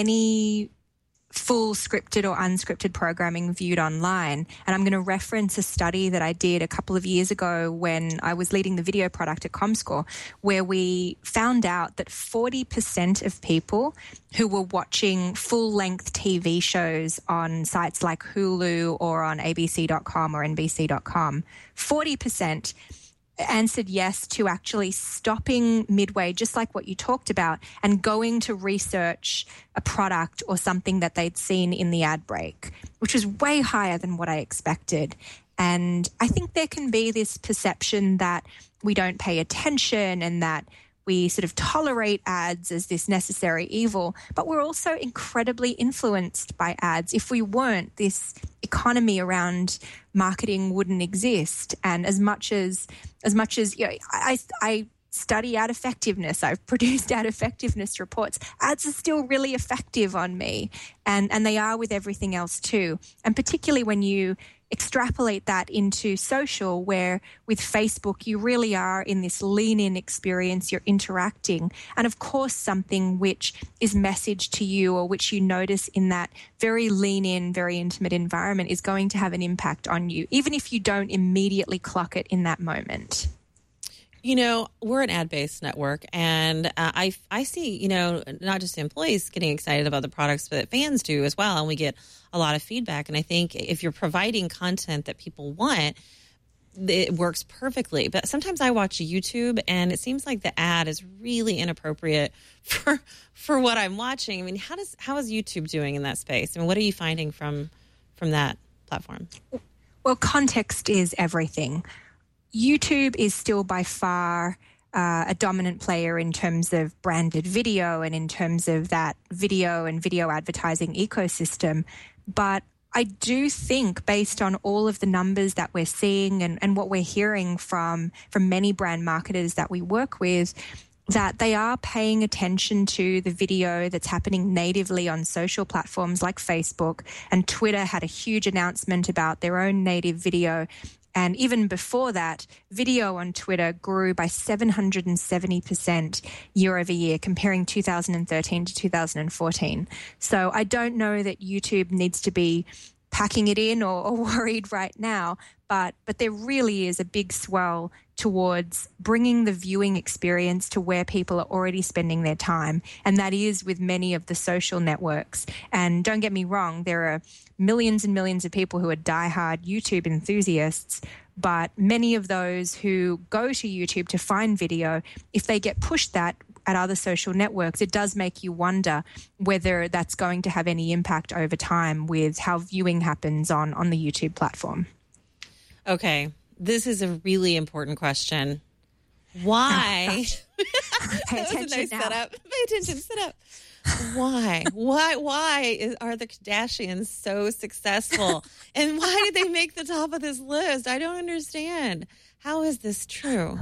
any full scripted or unscripted programming viewed online, and I'm going to reference a study that I did a couple of years ago when I was leading the video product at Comscore, where we found out that forty percent of people who were watching full-length T V shows on sites like Hulu or on A B C dot com or N B C dot com, forty percent answered yes to actually stopping midway, just like what you talked about, and going to research a product or something that they'd seen in the ad break, which was way higher than what I expected. And I think there can be this perception that we don't pay attention and that we sort of tolerate ads as this necessary evil, but we're also incredibly influenced by ads. If we weren't, this economy around marketing wouldn't exist. And as much as, as much as, you know, I, I study ad effectiveness, I've produced ad effectiveness reports, ads are still really effective on me. And, and they are with everything else too. And particularly when you extrapolate that into social, where with Facebook you really are in this lean-in experience, you're interacting. And of course, something which is messaged to you or which you notice in that very lean-in, very intimate environment is going to have an impact on you, even if you don't immediately clock it in that moment. You know, we're an ad-based network, and uh, I, I see, you know, not just employees getting excited about the products, but fans do as well, and we get a lot of feedback. And I think if you're providing content that people want, it works perfectly. But sometimes I watch YouTube, and it seems like the ad is really inappropriate for for what I'm watching. I mean, how does how is YouTube doing in that space? I mean, what are you finding from from that platform? Well, context is everything. YouTube is still by far uh, a dominant player in terms of branded video and in terms of that video and video advertising ecosystem. But I do think, based on all of the numbers that we're seeing and, and what we're hearing from, from many brand marketers that we work with, that they are paying attention to the video that's happening natively on social platforms like Facebook. And Twitter had a huge announcement about their own native video. And even before that, video on Twitter grew by seven hundred seventy percent year over year, comparing two thousand thirteen to two thousand fourteen. So I don't know that YouTube needs to be packing it in or, or worried right now, but but there really is a big swell towards bringing the viewing experience to where people are already spending their time, and that is with many of the social networks. And don't get me wrong, there are millions and millions of people who are diehard YouTube enthusiasts, but many of those who go to YouTube to find video, if they get pushed that at other social networks, it does make you wonder whether that's going to have any impact over time with how viewing happens on, on the YouTube platform. Okay. This is a really important question. Why? Pay That was a attention nice now. setup. Pay attention, sit up. Why? Why? Why is, are the Kardashians so successful? And why did they make the top of this list? I don't understand. How is this true?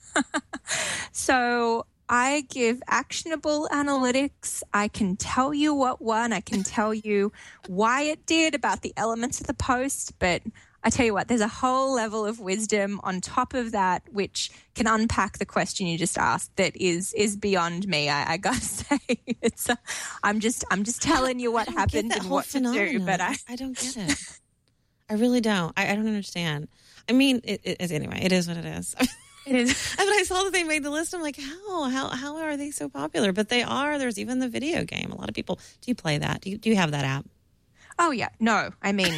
So I give actionable analytics. I can tell you what won. I can tell you why it did, about the elements of the post. But I tell you what, there's a whole level of wisdom on top of that, which can unpack the question you just asked. That is is beyond me. I, I gotta say, it's. A, I'm just I'm just telling you what I don't get happened that and whole what to do. phenomenon. But I, I don't get it. I really don't. I, I don't understand. I mean, it, it, anyway, it is what it is. it is. And when I saw that they made the list, I'm like, how, how, how are they so popular? But they are. There's even the video game. A lot of people. Do you play that? Do you, do you have that app? Oh yeah, no. I mean,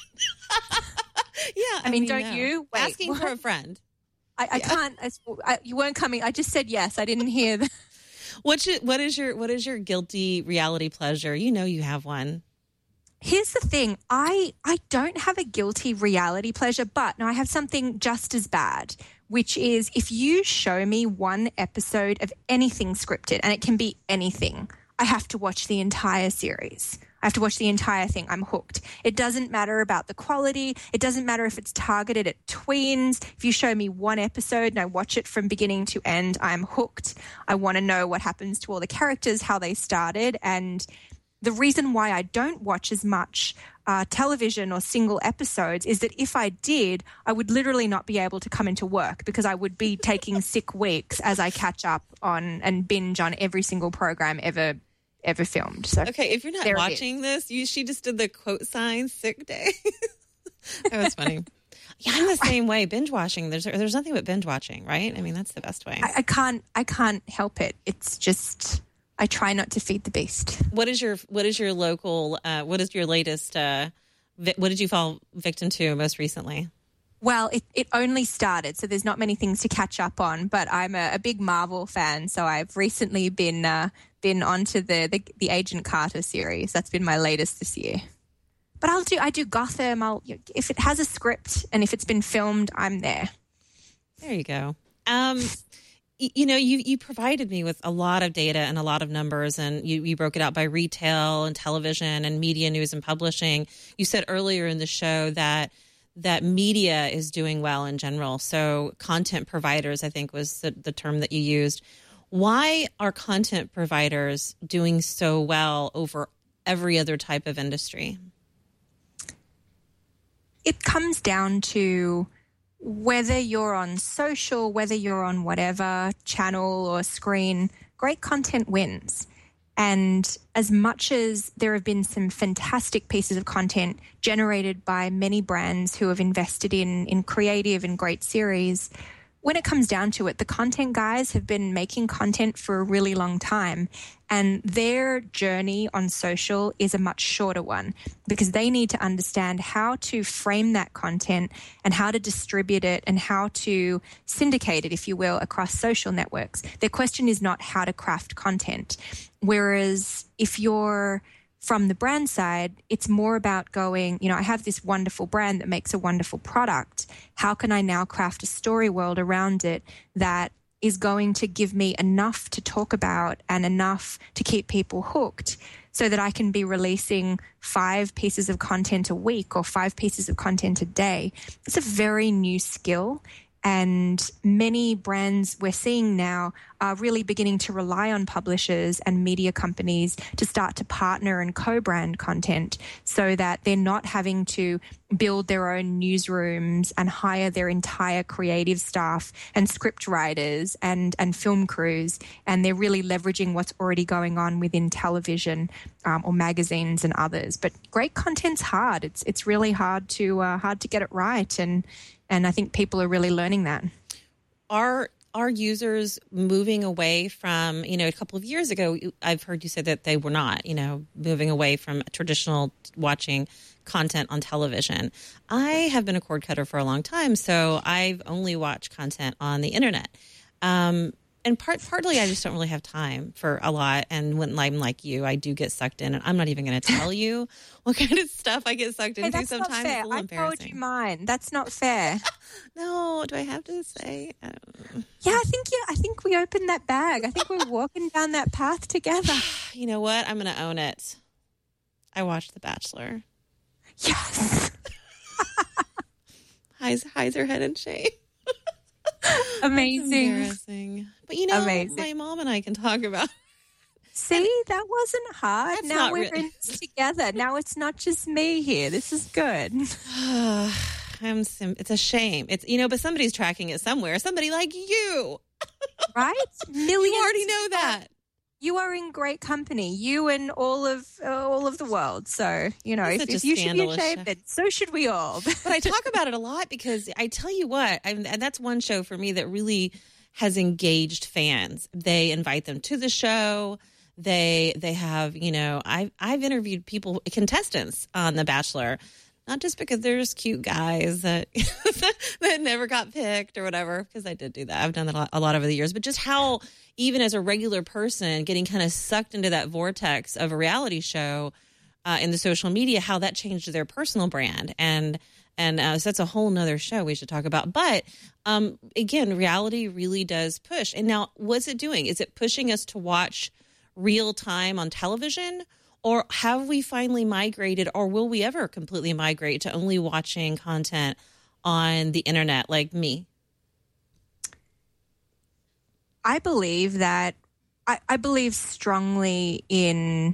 Yeah. I mean, don't no. you? Wait, Asking what? for a friend. I, I can't. I, I, you weren't coming. I just said yes. I didn't hear the. What's your, what is your what is your guilty reality pleasure? You know you have one. Here's the thing. I I don't have a guilty reality pleasure, but no, I have something just as bad, which is if you show me one episode of anything scripted, and it can be anything, I have to watch the entire series. I have to watch the entire thing. I'm hooked. It doesn't matter about the quality. It doesn't matter if it's targeted at tweens. If you show me one episode and I watch it from beginning to end, I'm hooked. I want to know what happens to all the characters, how they started. And the reason why I don't watch as much uh, television or single episodes is that if I did, I would literally not be able to come into work because I would be taking sick weeks as I catch up on and binge on every single program ever ever filmed. So Okay, if you're not there it watching this, you she just did the quote sign sick day. That was funny. Yeah, I'm the same way. Binge watching. There's there's nothing but binge watching, right? I mean, that's the best way. I, I can't I can't help it. It's just I try not to feed the beast. What is your what is your local? Uh, what is your latest? Uh, vi- what did you fall victim to most recently? Well, it, it only started, so there's not many things to catch up on. But I'm a, a big Marvel fan, so I've recently been uh, been onto the, the the Agent Carter series. That's been my latest this year. But I'll do I do Gotham. I'll if it has a script and if it's been filmed, I'm there. There you go. Um, y- you know, you you provided me with a lot of data and a lot of numbers, and you, you broke it out by retail and television and media, news, and publishing. You said earlier in the show that that media is doing well in general. So content providers, I think, was the, the term that you used. Why are content providers doing so well over every other type of industry? It comes down to whether you're on social, whether you're on whatever channel or screen, great content wins. And as much as there have been some fantastic pieces of content generated by many brands who have invested in, in creative and great series, when it comes down to it, the content guys have been making content for a really long time, and their journey on social is a much shorter one because they need to understand how to frame that content and how to distribute it and how to syndicate it, if you will, across social networks. Their question is not how to craft content. Whereas if you're from the brand side, it's more about going, you know, I have this wonderful brand that makes a wonderful product. How can I now craft a story world around it that is going to give me enough to talk about and enough to keep people hooked so that I can be releasing five pieces of content a week or five pieces of content a day? It's a very new skill. And many brands we're seeing now are really beginning to rely on publishers and media companies to start to partner and co-brand content so that they're not having to build their own newsrooms and hire their entire creative staff and script writers and, and film crews. And they're really leveraging what's already going on within television um, or magazines and others. But great content's hard. It's it's really hard to uh, hard to get it right. And And I think people are really learning that. Are are users moving away from, you know, a couple of years ago, I've heard you say that they were not, you know, moving away from traditional watching content on television. I have been a cord cutter for a long time, so I've only watched content on the internet. Um, And part partly I just don't really have time for a lot. And when I'm like you, I do get sucked in. And I'm not even going to tell you what kind of stuff I get sucked Hey, into that's sometimes. not fair. It's a little I embarrassing. told you mine. That's not fair. No, do I have to say? I don't... Yeah, I think yeah, I think we opened that bag. I think we're walking down that path together. You know what? I'm going to own it. I watched The Bachelor. Yes. Highs, highs her head in shame. Amazing. Embarrassing. But you know, Amazing. my mom and I can talk about. See, that wasn't hard. That's now not we're re- in this together. Now it's not just me here. This is good. I'm sim- it's a shame. It's you know, but somebody's tracking it somewhere. Somebody like you. Right? Millions. You already know that. You are in great company. You and all of uh, all of the world. So, you know, It's if, such a if you should be scandalous ashamed, show. then so should we all. But I talk about it a lot because I tell you what, I'm, and that's one show for me that really has engaged fans. They invite them to the show. They they have, you know, I've, I've interviewed people, contestants on The Bachelor, not just because there's cute guys that that never got picked or whatever, because I did do that. I've done that a lot, a lot over the years. But just how, even as a regular person, getting kind of sucked into that vortex of a reality show uh, in the social media, how that changed their personal brand. And and uh, so that's a whole nother show we should talk about. But um, again, reality really does push. And now, what's it doing? Is it pushing us to watch real time on television? Or have we finally migrated, or will we ever completely migrate to only watching content on the internet like me? I believe that I, I believe strongly in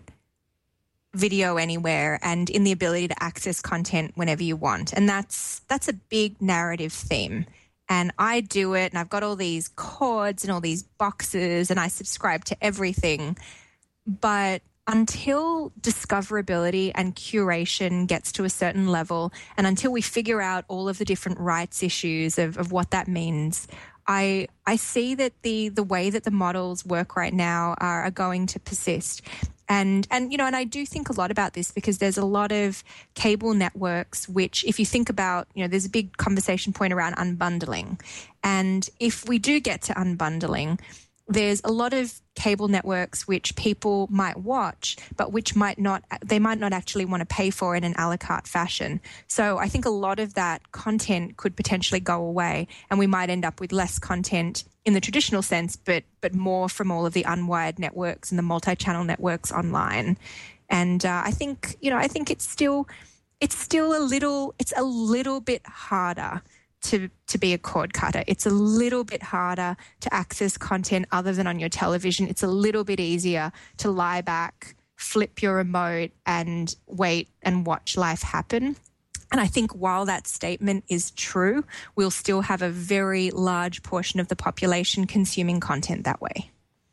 video anywhere and in the ability to access content whenever you want. And that's that's a big narrative theme. And I do it, and I've got all these cords and all these boxes, and I subscribe to everything. But until discoverability and curation gets to a certain level, and until we figure out all of the different rights issues of, of what that means, I I see that the the way that the models work right now are, are going to persist. And, and, you know, and I do think a lot about this because there's a lot of cable networks, which if you think about, you know, there's a big conversation point around unbundling. And if we do get to unbundling, there's a lot of cable networks which people might watch, but which might not, they might not actually want to pay for in an a la carte fashion. So I think a lot of that content could potentially go away, and we might end up with less content in the traditional sense, but but more from all of the unwired networks and the multi-channel networks online. And uh, I think, you know, I think it's still, it's still a little, it's a little bit harder to to be a cord cutter. It's a little bit harder to access content other than on your television. It's a little bit easier to lie back, flip your remote, and wait and watch life happen. And I think while that statement is true, we'll still have a very large portion of the population consuming content that way.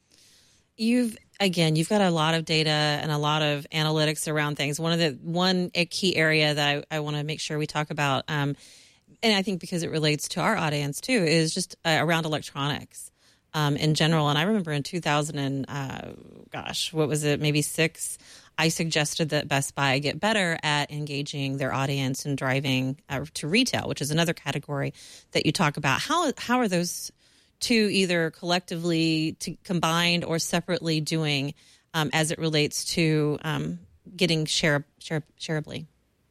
You've, again, you've got a lot of data and a lot of analytics around things. One of the, one key area that I, I want to make sure we talk about, um, and I think because it relates to our audience too, is just uh, around electronics um, in general. And I remember in two thousand and uh, gosh, what was it? Maybe six. I suggested that Best Buy get better at engaging their audience and driving uh, to retail, which is another category that you talk about. How how are those two either collectively to combined or separately doing um, as it relates to um, getting share, share shareably?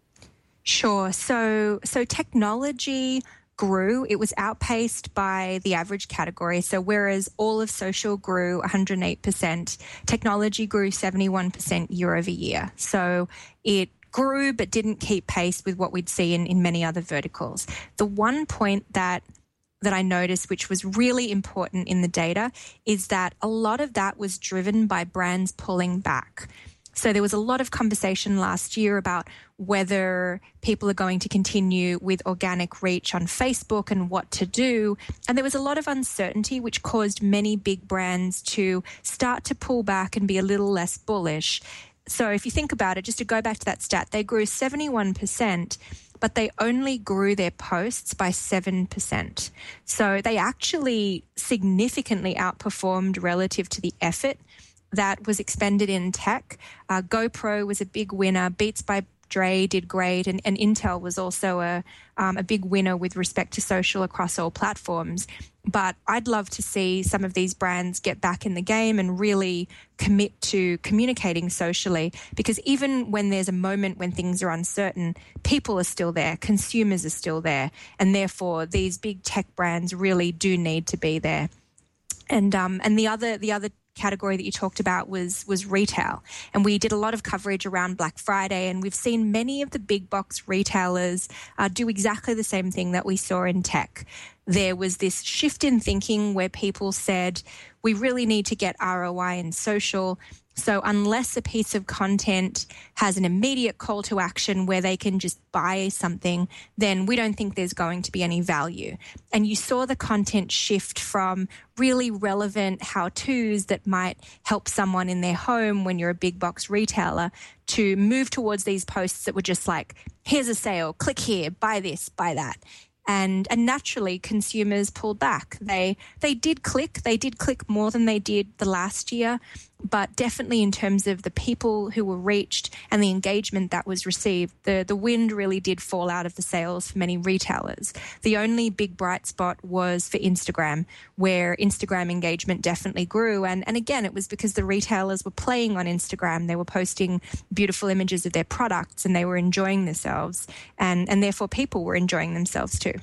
Sure. So, so technology grew. It was outpaced by the average category. So whereas all of social grew one hundred eight percent, technology grew seventy-one percent year over year. So it grew but didn't keep pace with what we'd see in, in many other verticals. The one point that that I noticed, which was really important in the data, is that a lot of that was driven by brands pulling back. So there was a lot of conversation last year about whether people are going to continue with organic reach on Facebook and what to do. And there was a lot of uncertainty, which caused many big brands to start to pull back and be a little less bullish. So if you think about it, just to go back to that stat, they grew seventy-one percent, but they only grew their posts by seven percent. So they actually significantly outperformed relative to the effort that was expended in tech. Uh, GoPro was a big winner. Beats by Dre did great, and, and Intel was also a um, a big winner with respect to social across all platforms. But I'd love to see some of these brands get back in the game and really commit to communicating socially, because even when there's a moment when things are uncertain, people are still there, consumers are still there, and therefore these big tech brands really do need to be there. And um, and the other the other category that you talked about was was retail, and we did a lot of coverage around Black Friday, and we've seen many of the big box retailers uh, do exactly the same thing that we saw in tech. There was this shift in thinking where people said, we really need to get R O I in social. So unless a piece of content has an immediate call to action where they can just buy something, then we don't think there's going to be any value. And you saw the content shift from really relevant how-tos that might help someone in their home when you're a big box retailer to move towards these posts that were just like, here's a sale, click here, buy this, buy that. And and naturally, consumers pulled back. They they did click. They did click more than they did the last year, but definitely in terms of the people who were reached and the engagement that was received, the, the wind really did fall out of the sails for many retailers. The only big bright spot was for Instagram, where Instagram engagement definitely grew. And, and again, it was because the retailers were playing on Instagram. They were posting beautiful images of their products and they were enjoying themselves. And, and therefore, people were enjoying themselves too.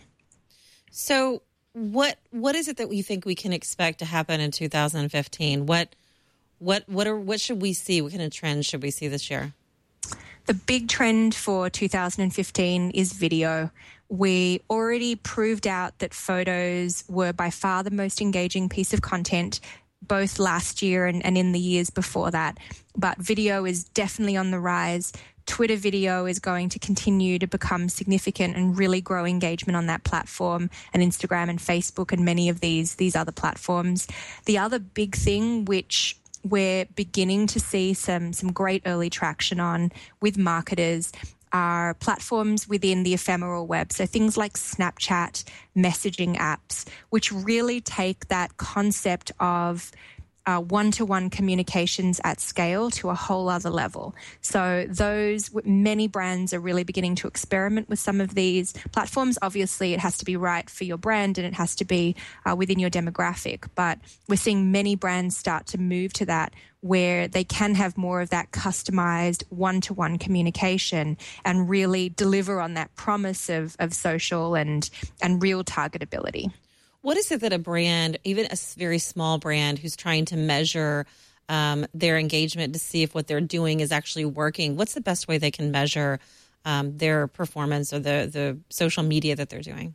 So what what is it that we think we can expect to happen in two thousand fifteen? What what what are what should we see? What kind of trends should we see this year? The big trend for two thousand fifteen is video. We already proved out that photos were by far the most engaging piece of content, both last year and, and in the years before that. But video is definitely on the rise. Twitter video is going to continue to become significant and really grow engagement on that platform, and Instagram and Facebook and many of these, these other platforms. The other big thing, which we're beginning to see some, some great early traction on with marketers, are platforms within the ephemeral web. So things like Snapchat, messaging apps, which really take that concept of Uh, one-to-one communications at scale to a whole other level. So those, many brands are really beginning to experiment with some of these platforms. Obviously, it has to be right for your brand and it has to be uh, within your demographic. But we're seeing many brands start to move to that, where they can have more of that customized one-to-one communication and really deliver on that promise of, of social and, and real targetability. What is it that a brand, even a very small brand who's trying to measure um, their engagement to see if what they're doing is actually working, what's the best way they can measure um, their performance or the, the social media that they're doing?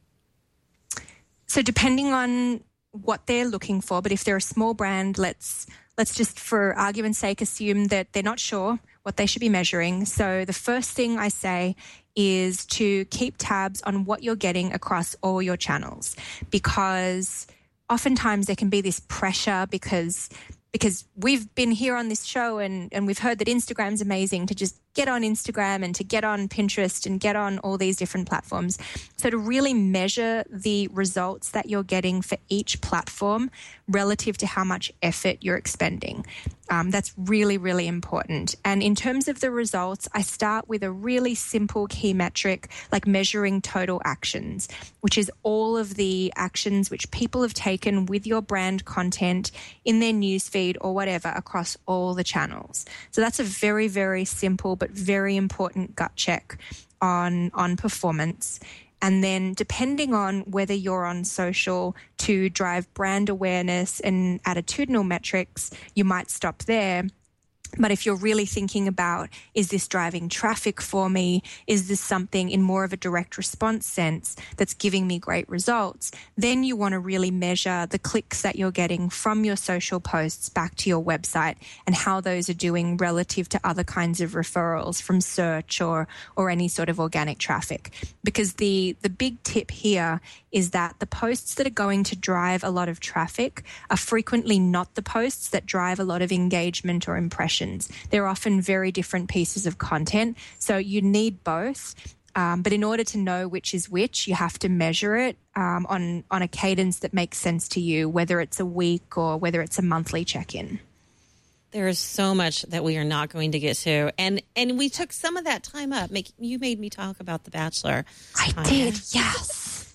So depending on what they're looking for, but if they're a small brand, let's let's just, for argument's sake, assume that they're not sure what they should be measuring. So the first thing I say is to keep tabs on what you're getting across all your channels, because oftentimes there can be this pressure because because we've been here on this show and, and we've heard that Instagram's amazing, to just get on Instagram and to get on Pinterest and get on all these different platforms. So to really measure the results that you're getting for each platform relative to how much effort you're expending. Um, that's really, really important. And in terms of the results, I start with a really simple key metric like measuring total actions, which is all of the actions which people have taken with your brand content in their newsfeed or whatever across all the channels. So that's a very, very simple but very important gut check on, on performance. And then depending on whether you're on social to drive brand awareness and attitudinal metrics, you might stop there. But if you're really thinking about, is this driving traffic for me? Is this something in more of a direct response sense that's giving me great results? Then you want to really measure the clicks that you're getting from your social posts back to your website and how those are doing relative to other kinds of referrals from search or, or any sort of organic traffic. Because the, the big tip here is that the posts that are going to drive a lot of traffic are frequently not the posts that drive a lot of engagement or impressions. They're often very different pieces of content. So you need both. Um, but in order to know which is which, you have to measure it um, on, on a cadence that makes sense to you, whether it's a week or whether it's a monthly check-in. There is so much that we are not going to get to, and and we took some of that time up. Make you made me talk about The Bachelor. I Tanya. did, yes.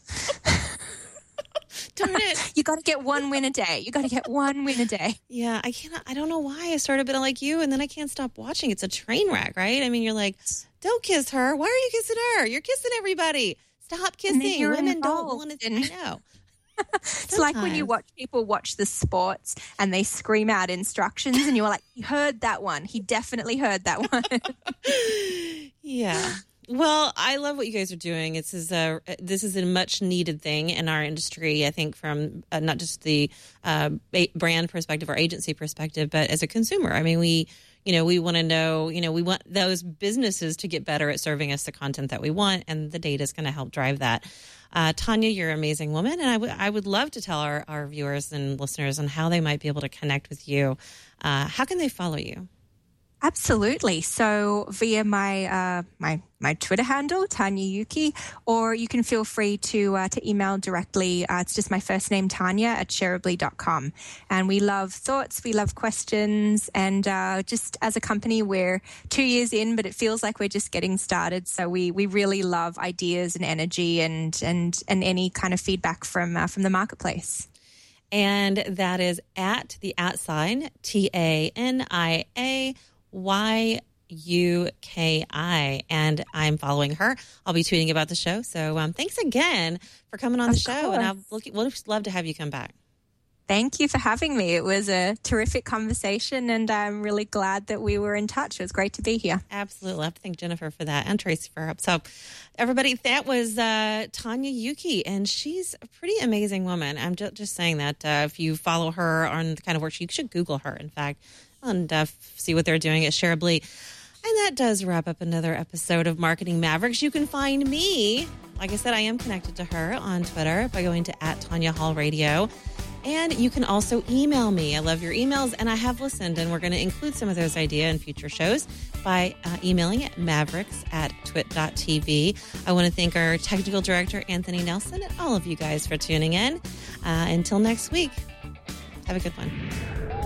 Darn it! You got to get one win a day. You got to get one win a day. Yeah, I cannot. I don't know why I started a bit like you, and then I can't stop watching. It's a train wreck, right? I mean, you're like, don't kiss her. Why are you kissing her? You're kissing everybody. Stop kissing. Women don't want to. I know. It's like when you watch people watch the sports and they scream out instructions and you're like, you heard that one. He definitely heard that one. Yeah. Well, I love what you guys are doing. This is a this is a much needed thing in our industry. I think from uh, not just the uh, brand perspective or agency perspective, but as a consumer. I mean, we you know we want to know you know we want those businesses to get better at serving us the content that we want, and the data is going to help drive that. Uh, Tanya, you're an amazing woman, and I would I would love to tell our, our viewers and listeners on how they might be able to connect with you. Uh, how can they follow you? Absolutely. So via my uh, my my Twitter handle, Tanya Yuki, or you can feel free to uh, to email directly. Uh, it's just my first name, Tanya, at shareably dot com. And we love thoughts, we love questions, and uh, just as a company, we're two years in, but it feels like we're just getting started. So we we really love ideas and energy and and and any kind of feedback from uh, from the marketplace. And that is at the at sign T A N I A. Y U K I, and I'm following her. I'll be tweeting about the show. So um, thanks again for coming on of the show, course. and I'll look, we'll love to have you come back. Thank you for having me. It was a terrific conversation, and I'm really glad that we were in touch. It was great to be here. Absolutely. I have to thank Jennifer for that and Tracy for her. So, everybody, that was uh, Tanya Yuki, and she's a pretty amazing woman. I'm just, just saying that uh, if you follow her on the kind of work, you should Google her, in fact, and uh, see what they're doing at Shareably. And that does wrap up another episode of Marketing Mavericks. You can find me, like I said, I am connected to her on Twitter by going to at Tanya Hall Radio. And you can also email me. I love your emails, and I have listened, and we're going to include some of those ideas in future shows by uh, emailing at mavericks at twit dot t v. I want to thank our technical director, Anthony Nelson, and all of you guys for tuning in. Uh, until next week, have a good one.